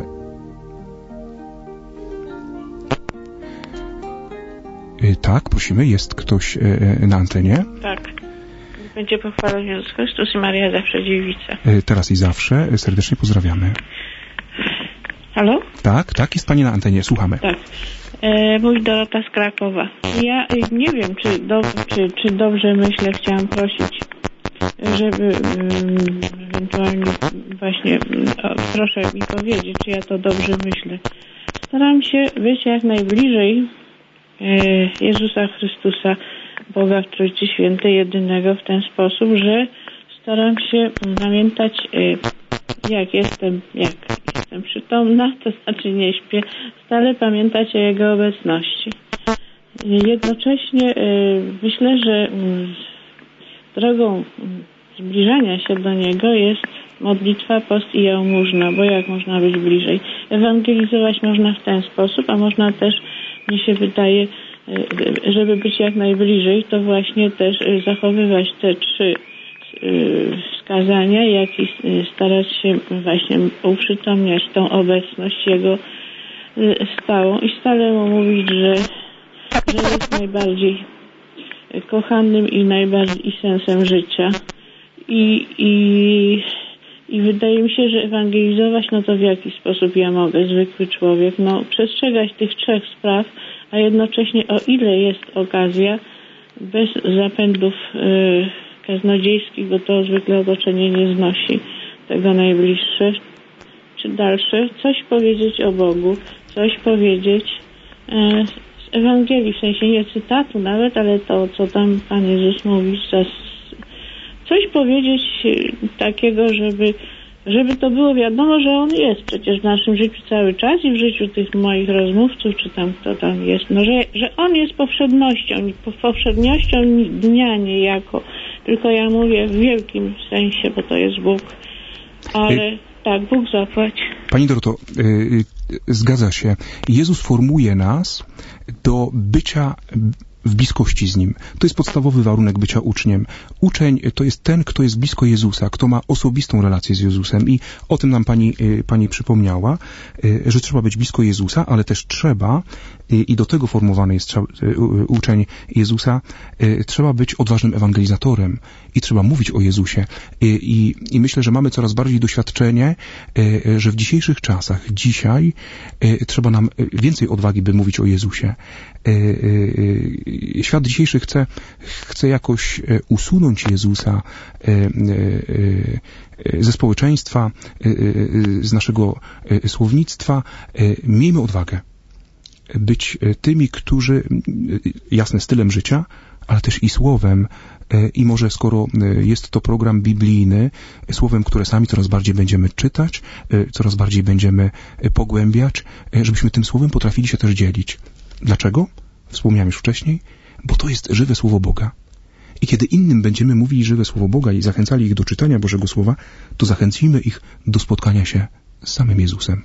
Tak, prosimy, jest ktoś na antenie? Tak. Będzie pochwalony Jezus Chrystus i Maria zawsze dziewica. Teraz i zawsze. Serdecznie pozdrawiamy. Halo? Tak, tak, jest Pani na antenie. Słuchamy. Tak. E, mój Dorota z Krakowa. Ja e, nie wiem, czy, do, czy, czy dobrze myślę, chciałam prosić, żeby um, ewentualnie właśnie o, proszę mi powiedzieć, czy ja to dobrze myślę. Staram się być jak najbliżej e, Jezusa Chrystusa, Boga w Trójcy Świętej, jedynego, w ten sposób, że staram się pamiętać, jak jestem, jak jestem przytomna, to znaczy nie śpię, stale pamiętać o Jego obecności. Jednocześnie myślę, że drogą zbliżania się do Niego jest modlitwa, post i jałmużna, bo jak można być bliżej? Ewangelizować można w ten sposób, a można też, mnie się wydaje, żeby być jak najbliżej, to właśnie też zachowywać te trzy wskazania, jak i starać się właśnie uprzytomniać tą obecność Jego stałą i stale Mu mówić, że, że jest najbardziej kochanym i najbardziej i sensem życia. I, i, i wydaje mi się, że ewangelizować, no to w jaki sposób ja mogę, zwykły człowiek, no przestrzegać tych trzech spraw, a jednocześnie o ile jest okazja, bez zapędów y, kaznodziejskich, bo to zwykle otoczenie nie znosi tego najbliższe, czy dalsze, coś powiedzieć o Bogu, coś powiedzieć, y, Ewangelii, w sensie nie cytatu nawet, ale to, co tam Pan Jezus mówi, coś powiedzieć takiego, żeby, żeby to było wiadomo, że On jest przecież w naszym życiu cały czas i w życiu tych moich rozmówców, czy tam kto tam jest, no, że, że On jest powszednością, powszednością dnia niejako, tylko ja mówię w wielkim sensie, bo to jest Bóg, ale tak, Bóg zapłać. Pani Doroto, yy, zgadza się. Jezus formuje nas do bycia w bliskości z Nim. To jest podstawowy warunek bycia uczniem. Uczeń to jest ten, kto jest blisko Jezusa, kto ma osobistą relację z Jezusem i o tym nam Pani, pani przypomniała, że trzeba być blisko Jezusa, ale też trzeba, i do tego formowany jest uczeń Jezusa, trzeba być odważnym ewangelizatorem i trzeba mówić o Jezusie. I, i myślę, że mamy coraz bardziej doświadczenie, że w dzisiejszych czasach, dzisiaj trzeba nam więcej odwagi, by mówić o Jezusie. Świat dzisiejszy chce, chce jakoś usunąć Jezusa ze społeczeństwa, z naszego słownictwa. Miejmy odwagę być tymi, którzy, jasne, stylem życia, ale też i słowem, i może skoro jest to program biblijny, słowem, które sami coraz bardziej będziemy czytać, coraz bardziej będziemy pogłębiać, żebyśmy tym słowem potrafili się też dzielić. Dlaczego? Wspomniałem już wcześniej, bo to jest żywe Słowo Boga. I kiedy innym będziemy mówili żywe Słowo Boga i zachęcali ich do czytania Bożego Słowa, to zachęcimy ich do spotkania się z samym Jezusem.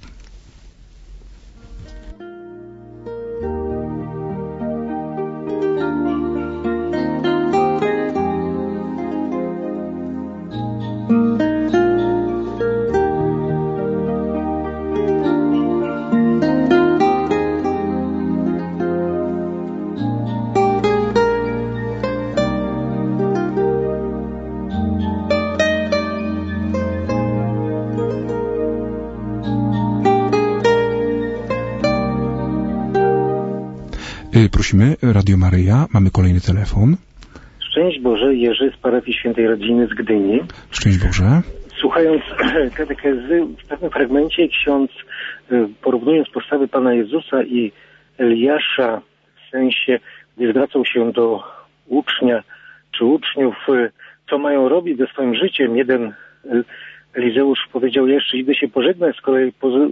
Prosimy, Radio Maryja, mamy kolejny telefon. Szczęść Boże, Jerzy z parafii Świętej Rodziny z Gdyni. Szczęść Boże. Słuchając katechezy, w pewnym fragmencie ksiądz, porównując postawy Pana Jezusa i Eliasza, w sensie, gdy zwracał się do ucznia czy uczniów, co mają robić ze swoim życiem, jeden Elizeusz powiedział: jeszcze idę się pożegnać, z kolei,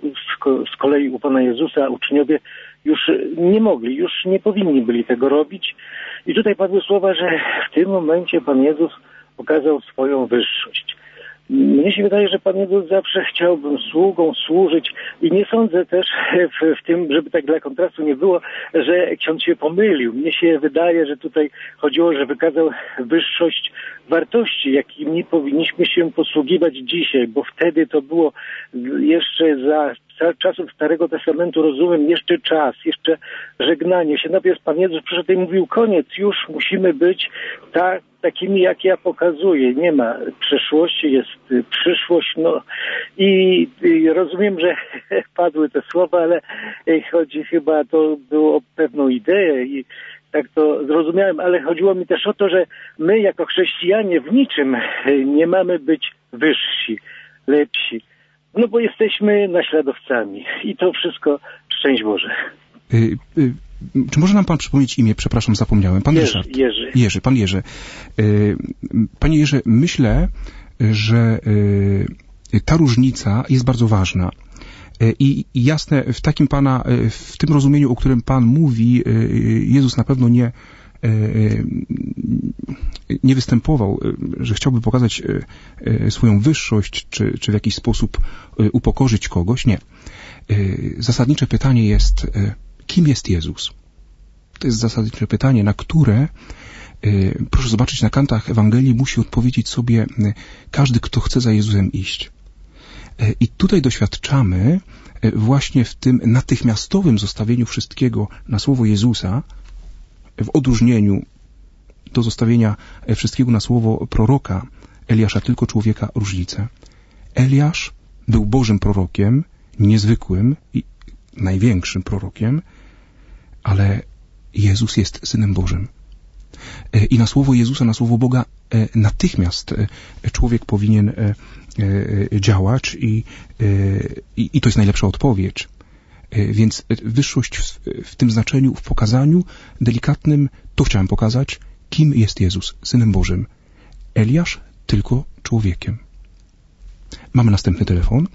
z kolei u Pana Jezusa uczniowie już nie mogli, już nie powinni byli tego robić. I tutaj padły słowa, że w tym momencie Pan Jezus okazał swoją wyższość. Mnie się wydaje, że Pan Jezus zawsze chciałbym sługą służyć i nie sądzę też w, w tym, żeby tak dla kontrastu nie było, że ksiądz się pomylił. Mnie się wydaje, że tutaj chodziło, że wykazał wyższość wartości, jakimi powinniśmy się posługiwać dzisiaj, bo wtedy to było jeszcze za czasów Starego Testamentu, rozumiem, jeszcze czas, jeszcze żegnanie się. Natomiast Pan Jezus przyszedł i mówił: koniec, już musimy być tak, takimi, jak ja pokazuję. Nie ma przeszłości, jest przyszłość. No i, i rozumiem, że padły te słowa, ale chodzi chyba, to było o pewną ideę i tak to zrozumiałem, ale chodziło mi też o to, że my jako chrześcijanie w niczym nie mamy być wyżsi, lepsi. No bo jesteśmy naśladowcami. I to wszystko, szczęść Boże. Y, y, czy może nam Pan przypomnieć imię? Przepraszam, zapomniałem. Pan Jerzy. Ryszard. Jerzy. Jerzy, Pan Jerzy. Y, Panie Jerzy, myślę, że y, ta różnica jest bardzo ważna. I jasne, w takim Pana, w tym rozumieniu, o którym Pan mówi, Jezus na pewno nie, nie występował, że chciałby pokazać swoją wyższość, czy, czy w jakiś sposób upokorzyć kogoś. Nie. Zasadnicze pytanie jest, kim jest Jezus? To jest zasadnicze pytanie, na które, proszę zobaczyć, na kantach Ewangelii musi odpowiedzieć sobie każdy, kto chce za Jezusem iść. I tutaj doświadczamy właśnie w tym natychmiastowym zostawieniu wszystkiego na słowo Jezusa, w odróżnieniu do zostawienia wszystkiego na słowo proroka Eliasza, tylko człowieka, różnicę. Eliasz był Bożym prorokiem, niezwykłym i największym prorokiem, ale Jezus jest Synem Bożym. I na słowo Jezusa, na słowo Boga natychmiast człowiek powinien działać i, i, i to jest najlepsza odpowiedź. Więc wyższość w, w tym znaczeniu, w pokazaniu delikatnym, to chciałem pokazać, kim jest Jezus, Synem Bożym. Eliasz tylko człowiekiem. Mamy następny telefon.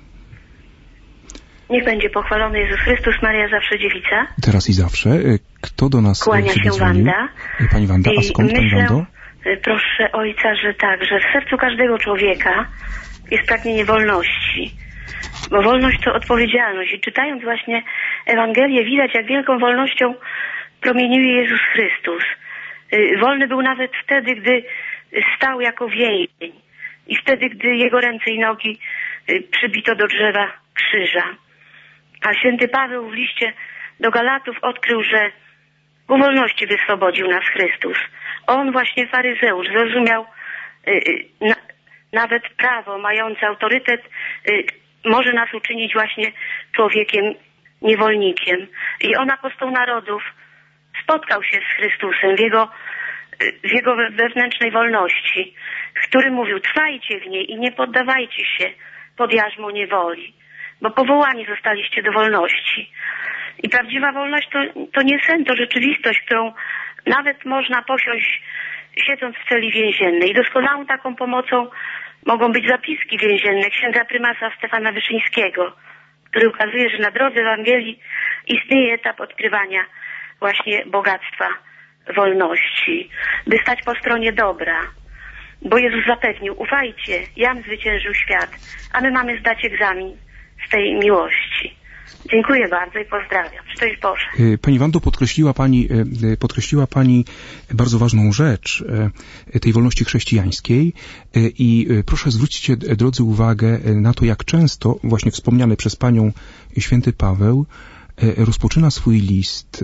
Niech będzie pochwalony Jezus Chrystus, Maria zawsze dziewica. Teraz i zawsze. Kto do nas Kłania się Wanda. Pani Wanda, a skąd Pani Wando? Proszę Ojca, że tak, że w sercu każdego człowieka jest pragnienie wolności. Bo wolność to odpowiedzialność. I czytając właśnie Ewangelię widać, jak wielką wolnością promieniuje Jezus Chrystus. Wolny był nawet wtedy, gdy stał jako więzień. I wtedy, gdy jego ręce i nogi przybito do drzewa krzyża. A święty Paweł w liście do Galatów odkrył, że ku wolności wyswobodził nas Chrystus. On właśnie, faryzeusz, zrozumiał na, nawet prawo mające autorytet może nas uczynić właśnie człowiekiem, niewolnikiem. I on, apostoł narodów, spotkał się z Chrystusem w jego, w jego wewnętrznej wolności, który mówił: trwajcie w niej i nie poddawajcie się pod jarzmo niewoli, bo powołani zostaliście do wolności. I prawdziwa wolność to, to nie sen, to rzeczywistość, którą nawet można posiąść siedząc w celi więziennej. I doskonałą taką pomocą mogą być zapiski więzienne księdza prymasa Stefana Wyszyńskiego, który ukazuje, że na drodze Ewangelii istnieje etap odkrywania właśnie bogactwa wolności, by stać po stronie dobra. Bo Jezus zapewnił: ufajcie, jam zwyciężył świat, a my mamy zdać egzamin z tej miłości. Dziękuję bardzo i pozdrawiam. Szczęść Boże. Pani Wando, podkreśliła Pani, podkreśliła Pani bardzo ważną rzecz tej wolności chrześcijańskiej i proszę zwróćcie, drodzy, uwagę na to, jak często właśnie wspomniany przez Panią święty Paweł rozpoczyna swój list.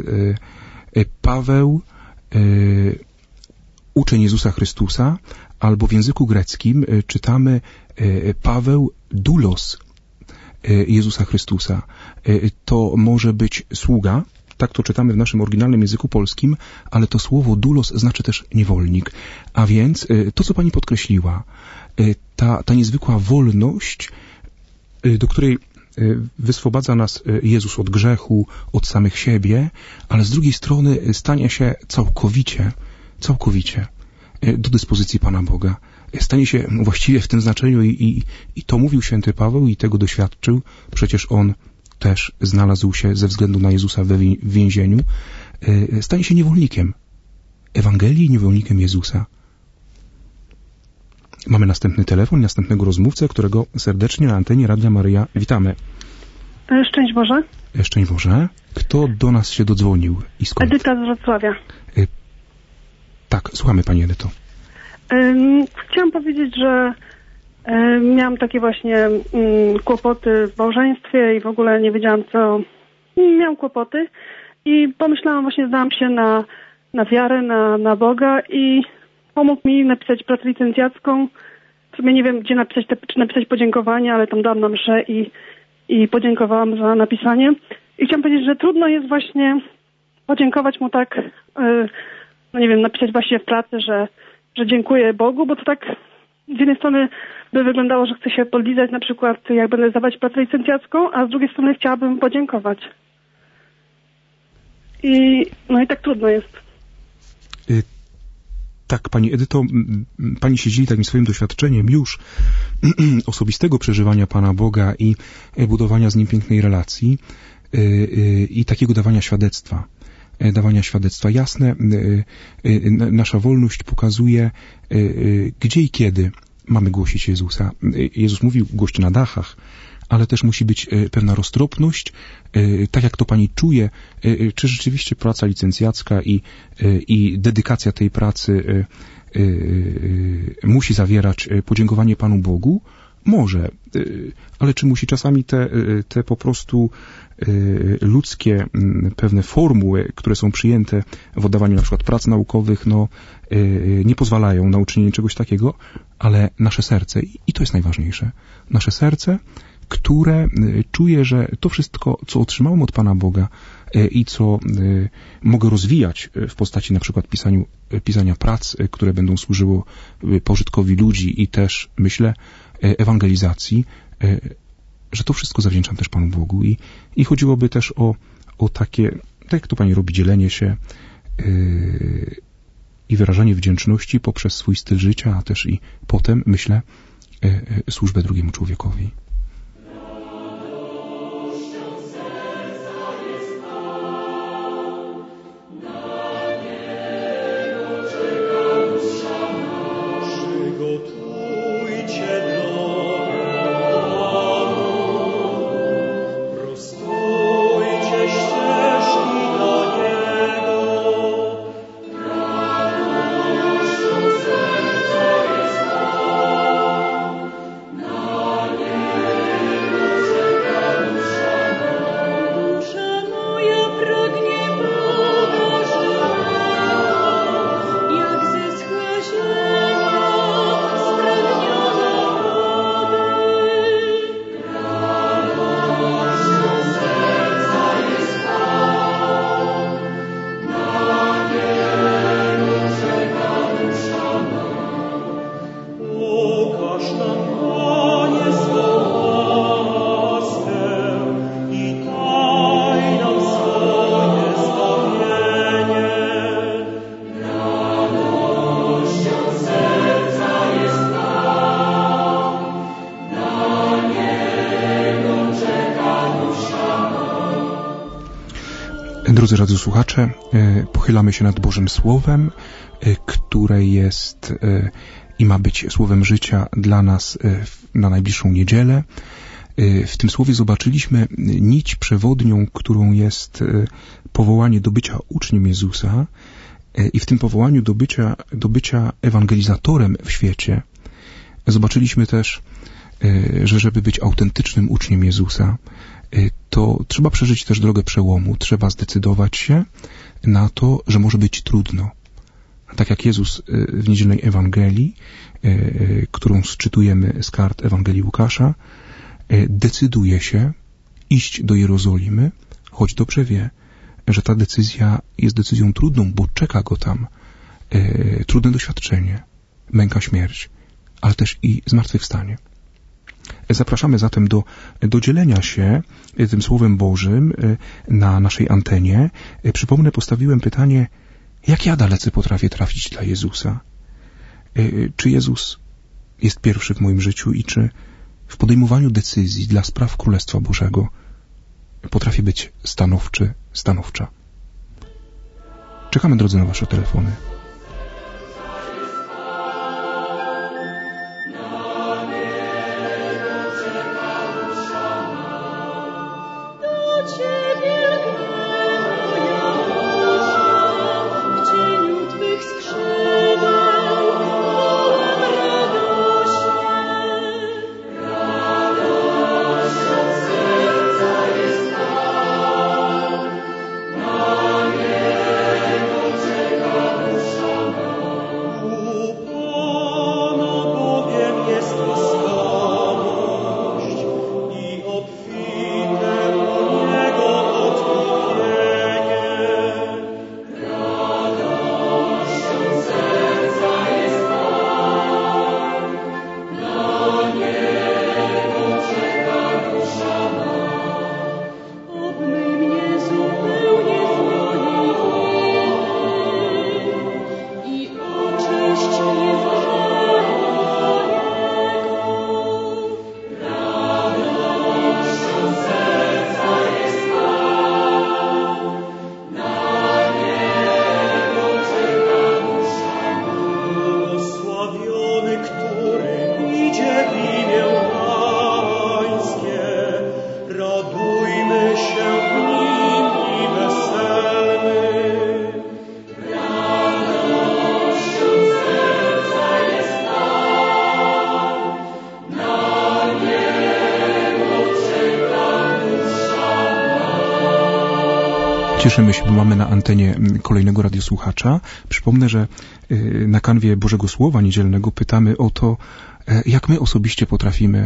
Paweł, uczeń Jezusa Chrystusa, albo w języku greckim czytamy Paweł doulos Jezusa Chrystusa. To może być sługa, tak to czytamy w naszym oryginalnym języku polskim, ale to słowo doulos znaczy też niewolnik. A więc to, co Pani podkreśliła, ta, ta niezwykła wolność, do której wyswobadza nas Jezus od grzechu, od samych siebie, ale z drugiej strony stanie się całkowicie, całkowicie do dyspozycji Pana Boga. Stanie się właściwie w tym znaczeniu i, i, i to mówił święty Paweł i tego doświadczył. Przecież on też znalazł się ze względu na Jezusa w więzieniu. Stanie się niewolnikiem Ewangelii, niewolnikiem Jezusa. Mamy następny telefon, następnego rozmówcę, którego serdecznie na antenie Radia Maryja witamy. Szczęść Boże. Szczęść Boże. Kto do nas się dodzwonił i skąd? Edyta z Wrocławia. Tak, słuchamy Pani Edyto. Chciałam powiedzieć, że miałam takie właśnie kłopoty w małżeństwie i w ogóle nie wiedziałam, co... Miałam kłopoty i pomyślałam, właśnie zdałam się na, na wiarę, na, na Boga i pomógł mi napisać pracę licencjacką. W sumie nie wiem, gdzie napisać, te, czy napisać podziękowanie, ale tam dałam na mszę i, i podziękowałam za napisanie. I chciałam powiedzieć, że trudno jest właśnie podziękować mu tak, no nie wiem, napisać właśnie w pracy, że że dziękuję Bogu, bo to tak z jednej strony by wyglądało, że chcę się podlizać na przykład, jak będę zdawać pracę licencjacką, a z drugiej strony chciałabym podziękować. I no i tak trudno jest. Y, tak, Pani Edyto, Pani się dzieli takim swoim doświadczeniem już osobistego przeżywania Pana Boga i budowania z Nim pięknej relacji y, y, i takiego dawania świadectwa. dawania świadectwa. Jasne, nasza wolność pokazuje, gdzie i kiedy mamy głosić Jezusa. Jezus mówił: głoście na dachach, ale też musi być pewna roztropność, tak jak to Pani czuje, czy rzeczywiście praca licencjacka i, i dedykacja tej pracy musi zawierać podziękowanie Panu Bogu? Może, ale czy musi czasami te, te po prostu ludzkie pewne formuły, które są przyjęte w oddawaniu na przykład prac naukowych, no nie pozwalają na uczynienie czegoś takiego, ale nasze serce, i to jest najważniejsze, nasze serce, które czuje, że to wszystko, co otrzymałem od Pana Boga i co mogę rozwijać w postaci na przykład pisaniu, pisania prac, które będą służyły pożytkowi ludzi i też, myślę, ewangelizacji, że to wszystko zawdzięczam też Panu Bogu i, i chodziłoby też o, o takie, tak jak to Pani robi, dzielenie się yy, i wyrażanie wdzięczności poprzez swój styl życia, a też i potem, myślę, yy, yy, służbę drugiemu człowiekowi. Drodzy radiosłuchacze, pochylamy się nad Bożym Słowem, które jest i ma być słowem życia dla nas na najbliższą niedzielę. W tym słowie zobaczyliśmy nić przewodnią, którą jest powołanie do bycia uczniem Jezusa i w tym powołaniu do bycia, do bycia ewangelizatorem w świecie. Zobaczyliśmy też, że żeby być autentycznym uczniem Jezusa, to trzeba przeżyć też drogę przełomu. Trzeba zdecydować się na to, że może być trudno. Tak jak Jezus w niedzielnej Ewangelii, którą sczytujemy z kart Ewangelii Łukasza, decyduje się iść do Jerozolimy, choć dobrze wie, że ta decyzja jest decyzją trudną, bo czeka go tam trudne doświadczenie, męka, śmierć, ale też i zmartwychwstanie. Zapraszamy zatem do, do dzielenia się tym Słowem Bożym na naszej antenie. Przypomnę, postawiłem pytanie, jak ja dalece potrafię trafić dla Jezusa? Czy Jezus jest pierwszy w moim życiu i czy w podejmowaniu decyzji dla spraw Królestwa Bożego potrafię być stanowczy, stanowcza? Czekamy, drodzy, na wasze telefony. Cieszymy się, bo mamy na antenie kolejnego radiosłuchacza. Przypomnę, że na kanwie Bożego Słowa Niedzielnego pytamy o to, jak my osobiście potrafimy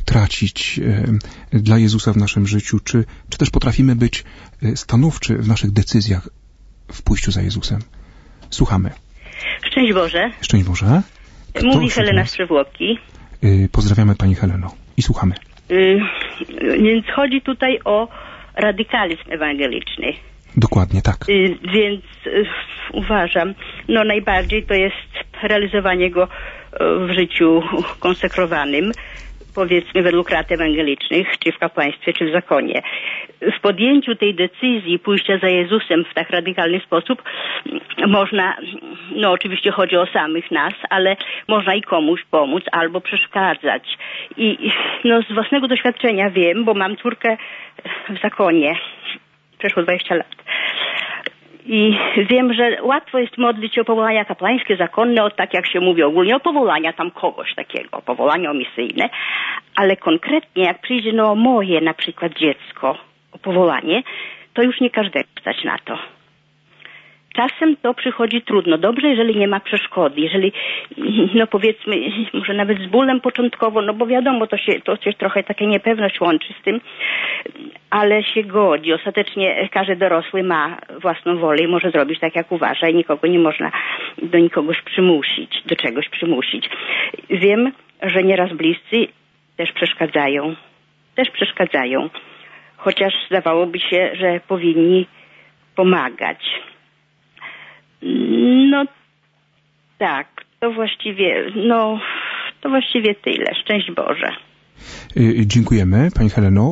tracić dla Jezusa w naszym życiu, czy, czy też potrafimy być stanowczy w naszych decyzjach w pójściu za Jezusem. Słuchamy. Szczęść Boże. Szczęść Boże. Kto Mówi Helena z Przewłoki. Pozdrawiamy Pani Heleno i słuchamy. Więc chodzi tutaj o radykalizm ewangeliczny. Dokładnie, tak. Więc uważam, no najbardziej to jest realizowanie go w życiu konsekrowanym, powiedzmy według rad ewangelicznych, czy w kapłaństwie, czy w zakonie. W podjęciu tej decyzji pójścia za Jezusem w tak radykalny sposób można, no oczywiście chodzi o samych nas, ale można i komuś pomóc albo przeszkadzać. I no z własnego doświadczenia wiem, bo mam córkę w zakonie, przeszło dwadzieścia lat. I wiem, że łatwo jest modlić się o powołania kapłańskie, zakonne, o tak jak się mówi ogólnie, o powołania tam kogoś takiego, o powołania misyjne, ale konkretnie jak przyjdzie no moje na przykład dziecko, o powołanie, to już nie każdego stać na to. Czasem to przychodzi trudno. Dobrze, jeżeli nie ma przeszkody, jeżeli, no powiedzmy, może nawet z bólem początkowo, no bo wiadomo, to się, to się trochę taka niepewność łączy z tym, ale się godzi. Ostatecznie każdy dorosły ma własną wolę i może zrobić tak, jak uważa i nikogo nie można do nikogoś przymusić, do czegoś przymusić. Wiem, że nieraz bliscy też przeszkadzają. Też przeszkadzają. Chociaż zdawałoby się, że powinni pomagać. No tak, to właściwie, no to właściwie tyle. Szczęść Boże. Dziękujemy, Pani Heleno.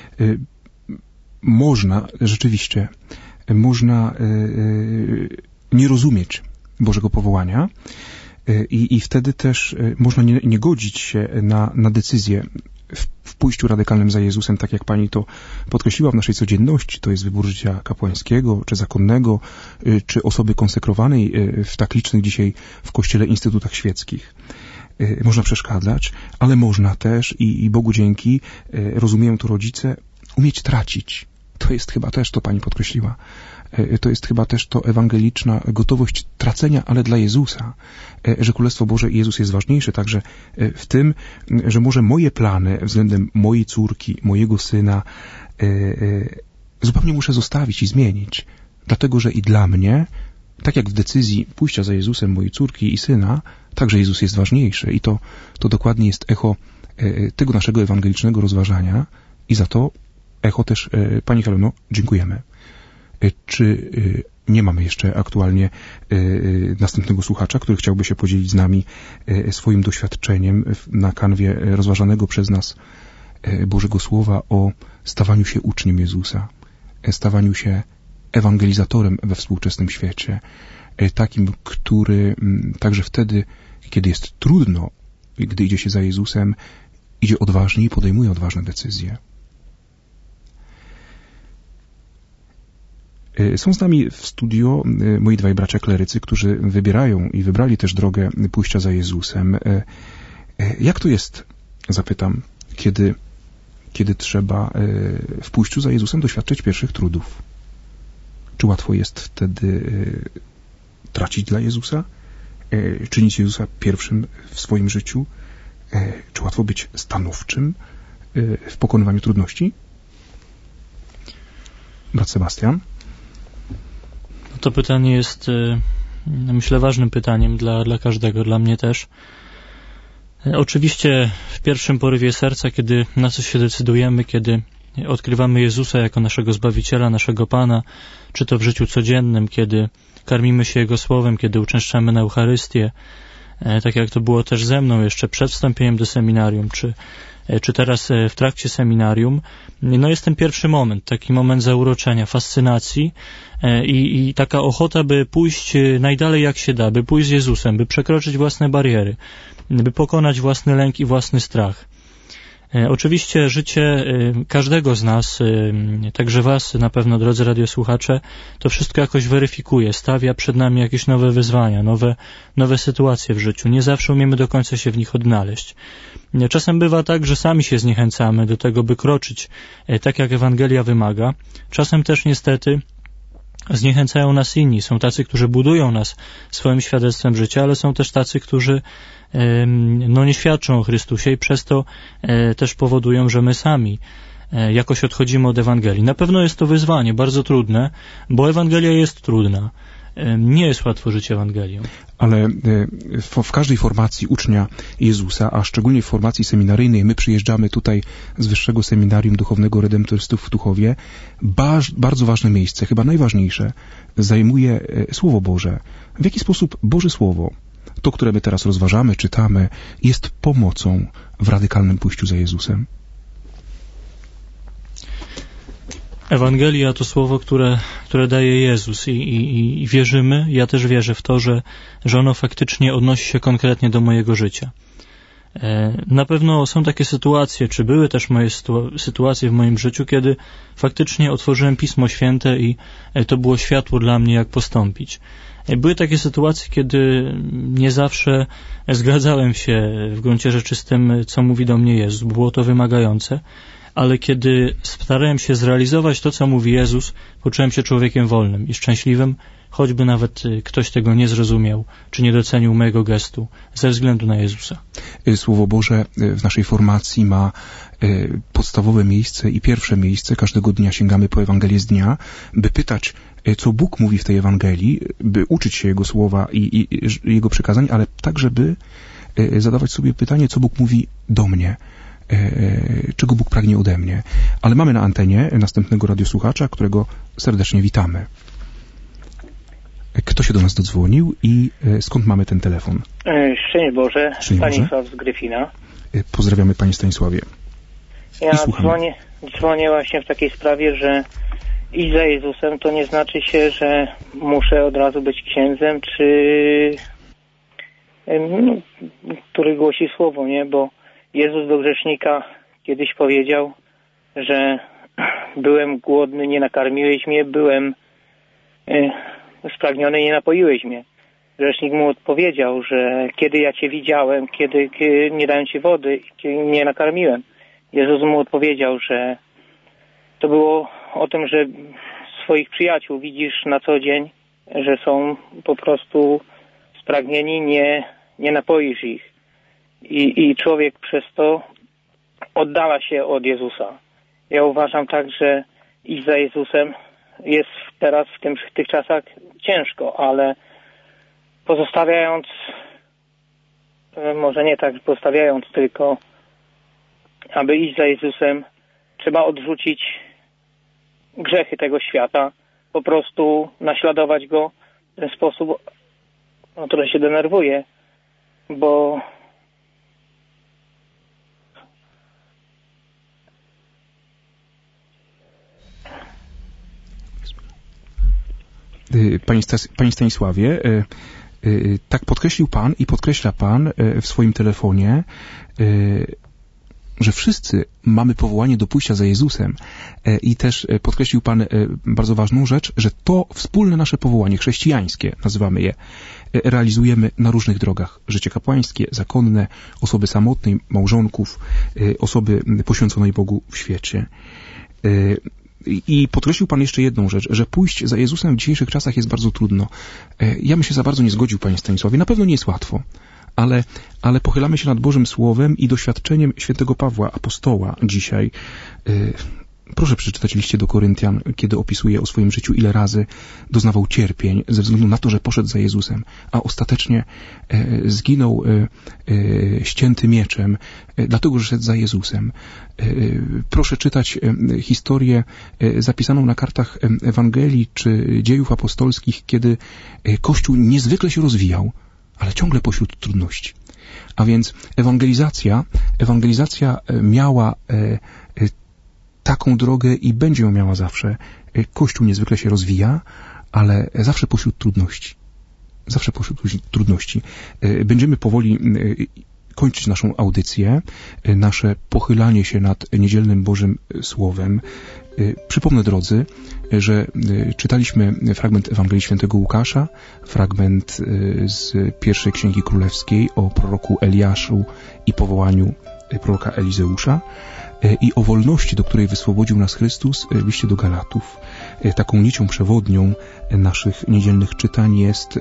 Można, rzeczywiście, można nie rozumieć Bożego powołania i, i wtedy też można nie, nie godzić się na, na decyzję w, w pójściu radykalnym za Jezusem, tak jak Pani to podkreśliła w naszej codzienności. To jest wybór życia kapłańskiego, czy zakonnego, czy osoby konsekrowanej w tak licznych dzisiaj w Kościele instytutach świeckich. Można przeszkadzać, ale można też, i, i Bogu dzięki, rozumieją to rodzice, umieć tracić. To jest chyba też, to Pani podkreśliła, to jest chyba też to ewangeliczna gotowość tracenia, ale dla Jezusa, że Królestwo Boże i Jezus jest ważniejszy, także w tym, że może moje plany względem mojej córki, mojego syna zupełnie muszę zostawić i zmienić, dlatego, że i dla mnie, tak jak w decyzji pójścia za Jezusem mojej córki i syna, także Jezus jest ważniejszy i to, to dokładnie jest echo tego naszego ewangelicznego rozważania i za to echo też, Pani Heleno, dziękujemy. Czy nie mamy jeszcze aktualnie następnego słuchacza, który chciałby się podzielić z nami swoim doświadczeniem na kanwie rozważanego przez nas Bożego Słowa o stawaniu się uczniem Jezusa, stawaniu się ewangelizatorem we współczesnym świecie, takim, który także wtedy, kiedy jest trudno, gdy idzie się za Jezusem, idzie odważnie i podejmuje odważne decyzje. Są z nami w studio moi dwaj bracia klerycy, którzy wybierają i wybrali też drogę pójścia za Jezusem. Jak to jest, zapytam, kiedy, kiedy trzeba w pójściu za Jezusem doświadczyć pierwszych trudów? Czy łatwo jest wtedy tracić dla Jezusa? Czynić Jezusa pierwszym w swoim życiu? Czy łatwo być stanowczym w pokonywaniu trudności? Brat Sebastian? To pytanie jest, myślę, ważnym pytaniem dla, dla każdego, dla mnie też. Oczywiście w pierwszym porywie serca, kiedy na coś się decydujemy, kiedy odkrywamy Jezusa jako naszego Zbawiciela, naszego Pana, czy to w życiu codziennym, kiedy karmimy się Jego Słowem, kiedy uczęszczamy na Eucharystię, tak jak to było też ze mną jeszcze przed wstąpieniem do seminarium, czy, czy teraz w trakcie seminarium, no jest ten pierwszy moment, taki moment zauroczenia, fascynacji i, i taka ochota, by pójść najdalej jak się da, by pójść z Jezusem, by przekroczyć własne bariery, by pokonać własny lęk i własny strach. Oczywiście życie każdego z nas, także was na pewno, drodzy radiosłuchacze, to wszystko jakoś weryfikuje, stawia przed nami jakieś nowe wyzwania, nowe, nowe sytuacje w życiu. Nie zawsze umiemy do końca się w nich odnaleźć. Czasem bywa tak, że sami się zniechęcamy do tego, by kroczyć tak, jak Ewangelia wymaga. Czasem też niestety zniechęcają nas inni. Są tacy, którzy budują nas swoim świadectwem życia, ale są też tacy, którzy no, nie świadczą o Chrystusie i przez to też powodują, że my sami jakoś odchodzimy od Ewangelii. Na pewno jest to wyzwanie bardzo trudne, bo Ewangelia jest trudna. nie jest łatwo żyć Ewangelią. Ale w, w każdej formacji ucznia Jezusa, a szczególnie w formacji seminaryjnej, my przyjeżdżamy tutaj z Wyższego Seminarium Duchownego Redemptorystów w Tuchowie, baż, bardzo ważne miejsce, chyba najważniejsze, zajmuje Słowo Boże. W jaki sposób Boże Słowo, to, które my teraz rozważamy, czytamy, jest pomocą w radykalnym pójściu za Jezusem? Ewangelia to słowo, które, które daje Jezus i, i, i wierzymy, ja też wierzę w to, że, że ono faktycznie odnosi się konkretnie do mojego życia. Na pewno są takie sytuacje, czy były też moje sytuacje w moim życiu, kiedy faktycznie otworzyłem Pismo Święte i to było światło dla mnie, jak postąpić. Były takie sytuacje, kiedy nie zawsze zgadzałem się w gruncie rzeczy z tym, co mówi do mnie Jezus. Było to wymagające, ale kiedy starałem się zrealizować to, co mówi Jezus, poczułem się człowiekiem wolnym i szczęśliwym, choćby nawet ktoś tego nie zrozumiał, czy nie docenił mojego gestu, ze względu na Jezusa. Słowo Boże w naszej formacji ma podstawowe miejsce i pierwsze miejsce. Każdego dnia sięgamy po Ewangelię z dnia, by pytać, co Bóg mówi w tej Ewangelii, by uczyć się Jego słowa i, i, i Jego przykazań, ale także by zadawać sobie pytanie, co Bóg mówi do mnie, czego Bóg pragnie ode mnie. Ale mamy na antenie następnego radiosłuchacza, którego serdecznie witamy. Kto się do nas dodzwonił i skąd mamy ten telefon? Szczęść Boże, Szczęść Stanisław z Gryfina. Pozdrawiamy Panie Stanisławie. Ja dzwonię, dzwonię właśnie w takiej sprawie, że iść za Jezusem to nie znaczy się, że muszę od razu być księdzem, czy no, który głosi słowo, nie? Bo Jezus do grzesznika kiedyś powiedział, że byłem głodny, nie nakarmiłeś mnie, byłem y, spragniony, nie napoiłeś mnie. Grzesznik mu odpowiedział, że kiedy ja Cię widziałem, kiedy, kiedy nie dałem Ci wody, kiedy nie nakarmiłem. Jezus mu odpowiedział, że to było o tym, że swoich przyjaciół widzisz na co dzień, że są po prostu spragnieni, nie, nie napoisz ich. I, I człowiek przez to oddala się od Jezusa. Ja uważam tak, że iść za Jezusem jest teraz w, tym, w tych czasach ciężko, ale pozostawiając, może nie tak pozostawiając, tylko aby iść za Jezusem, trzeba odrzucić grzechy tego świata, po prostu naśladować Go w ten sposób. No trochę się denerwuję, bo Panie, Stas- Panie Stanisławie, tak podkreślił Pan i podkreśla Pan w swoim telefonie, że wszyscy mamy powołanie do pójścia za Jezusem i też podkreślił Pan bardzo ważną rzecz, że to wspólne nasze powołanie chrześcijańskie, nazywamy je, realizujemy na różnych drogach. Życie kapłańskie, zakonne, osoby samotnej, małżonków, osoby poświęconej Bogu w świecie. I podkreślił Pan jeszcze jedną rzecz, że pójść za Jezusem w dzisiejszych czasach jest bardzo trudno. Ja bym się za bardzo nie zgodził, Panie Stanisławie. Na pewno nie jest łatwo, ale, ale pochylamy się nad Bożym Słowem i doświadczeniem świętego Pawła, apostoła dzisiaj. Proszę przeczytać liście do Koryntian, kiedy opisuje o swoim życiu, ile razy doznawał cierpień ze względu na to, że poszedł za Jezusem, a ostatecznie e, zginął e, e, ścięty mieczem, e, dlatego, że szedł za Jezusem. E, proszę czytać e, historię e, zapisaną na kartach e, Ewangelii czy dziejów apostolskich, kiedy e, Kościół niezwykle się rozwijał, ale ciągle pośród trudności. A więc ewangelizacja, ewangelizacja miała e, e, taką drogę i będzie ją miała zawsze. Kościół niezwykle się rozwija, ale zawsze pośród trudności. Zawsze pośród trudności. Będziemy powoli kończyć naszą audycję, nasze pochylanie się nad niedzielnym Bożym Słowem. Przypomnę, drodzy, że czytaliśmy fragment Ewangelii Świętego Łukasza, fragment z pierwszej Księgi Królewskiej o proroku Eliaszu i powołaniu proroka Elizeusza i o wolności, do której wyswobodził nas Chrystus w liście do Galatów. Taką nicią przewodnią naszych niedzielnych czytań jest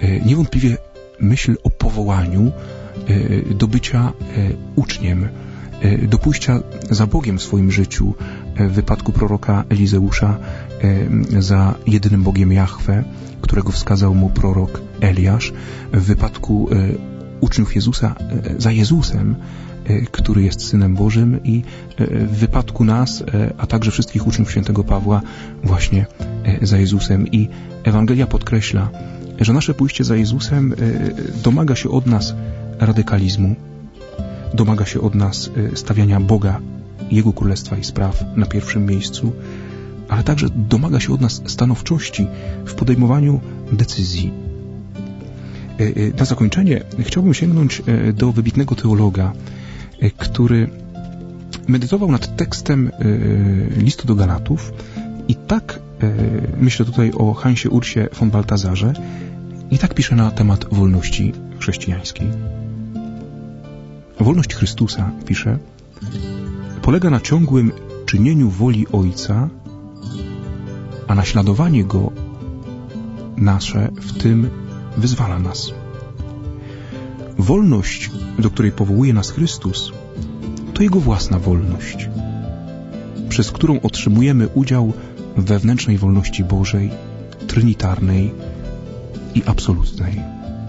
niewątpliwie myśl o powołaniu do bycia uczniem do pójścia za Bogiem w swoim życiu, w wypadku proroka Elizeusza za jedynym Bogiem Jahwe, którego wskazał mu prorok Eliasz, w wypadku uczniów Jezusa za Jezusem, który jest Synem Bożym, i w wypadku nas, a także wszystkich uczniów świętego Pawła, właśnie za Jezusem. I Ewangelia podkreśla, że nasze pójście za Jezusem domaga się od nas radykalizmu, domaga się od nas stawiania Boga, Jego Królestwa i spraw na pierwszym miejscu, ale także domaga się od nas stanowczości w podejmowaniu decyzji. Na zakończenie chciałbym sięgnąć do wybitnego teologa, który medytował nad tekstem listu do Galatów i tak, myślę tutaj o Hansie Ursie von Balthasarze, i tak pisze na temat wolności chrześcijańskiej. Wolność Chrystusa, pisze, polega na ciągłym czynieniu woli Ojca, a naśladowanie Go nasze w tym wyzwala nas. Wolność, do której powołuje nas Chrystus, to Jego własna wolność, przez którą otrzymujemy udział w wewnętrznej wolności Bożej, trinitarnej i absolutnej.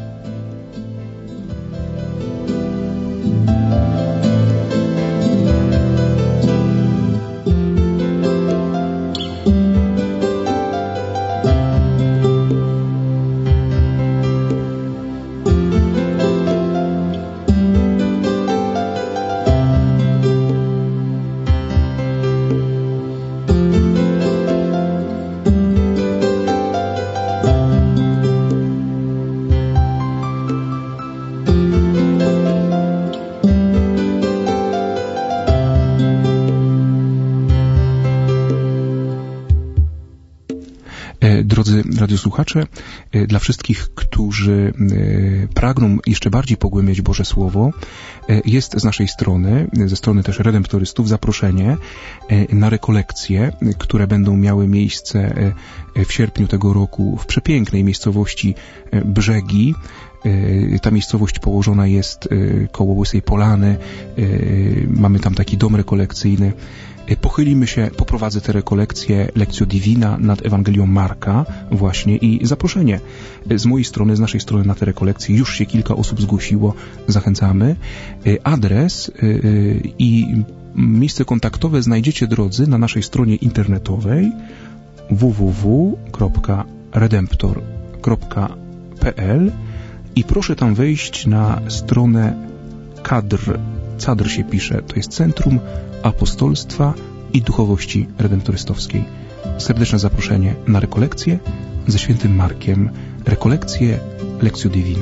Drodzy radiosłuchacze, dla wszystkich, którzy pragną jeszcze bardziej pogłębiać Boże Słowo, jest z naszej strony, ze strony też redemptorystów, zaproszenie na rekolekcje, które będą miały miejsce w sierpniu tego roku w przepięknej miejscowości Brzegi. Ta miejscowość położona jest koło Łysej Polany. Mamy tam taki dom rekolekcyjny. Pochylimy się, poprowadzę te rekolekcje Lectio Divina nad Ewangelią Marka właśnie, i zaproszenie z mojej strony, z naszej strony na te rekolekcje. Już się kilka osób zgłosiło, zachęcamy. Adres i miejsce kontaktowe znajdziecie, drodzy, na naszej stronie internetowej w w w kropka redemptor kropka p l i proszę tam wejść na stronę kadr. Cadr się pisze, to jest Centrum Apostolstwa i Duchowości Redemptorystowskiej. Serdeczne zaproszenie na rekolekcje ze świętym Markiem, rekolekcje Lectio Divina.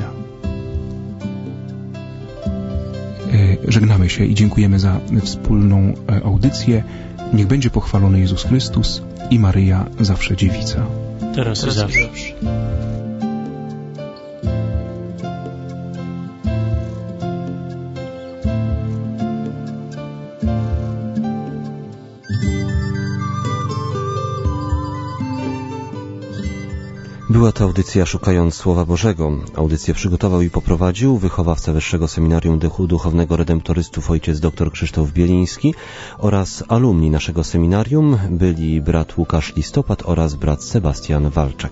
Żegnamy się i dziękujemy za wspólną audycję. Niech będzie pochwalony Jezus Chrystus i Maryja zawsze dziewica. Teraz i zawsze. Była to audycja Szukając Słowa Bożego. Audycję przygotował i poprowadził wychowawca Wyższego Seminarium Duchu Duchownego Redemptorystów ojciec dr Krzysztof Bieliński oraz alumni naszego seminarium byli brat Łukasz Listopad oraz brat Sebastian Walczak.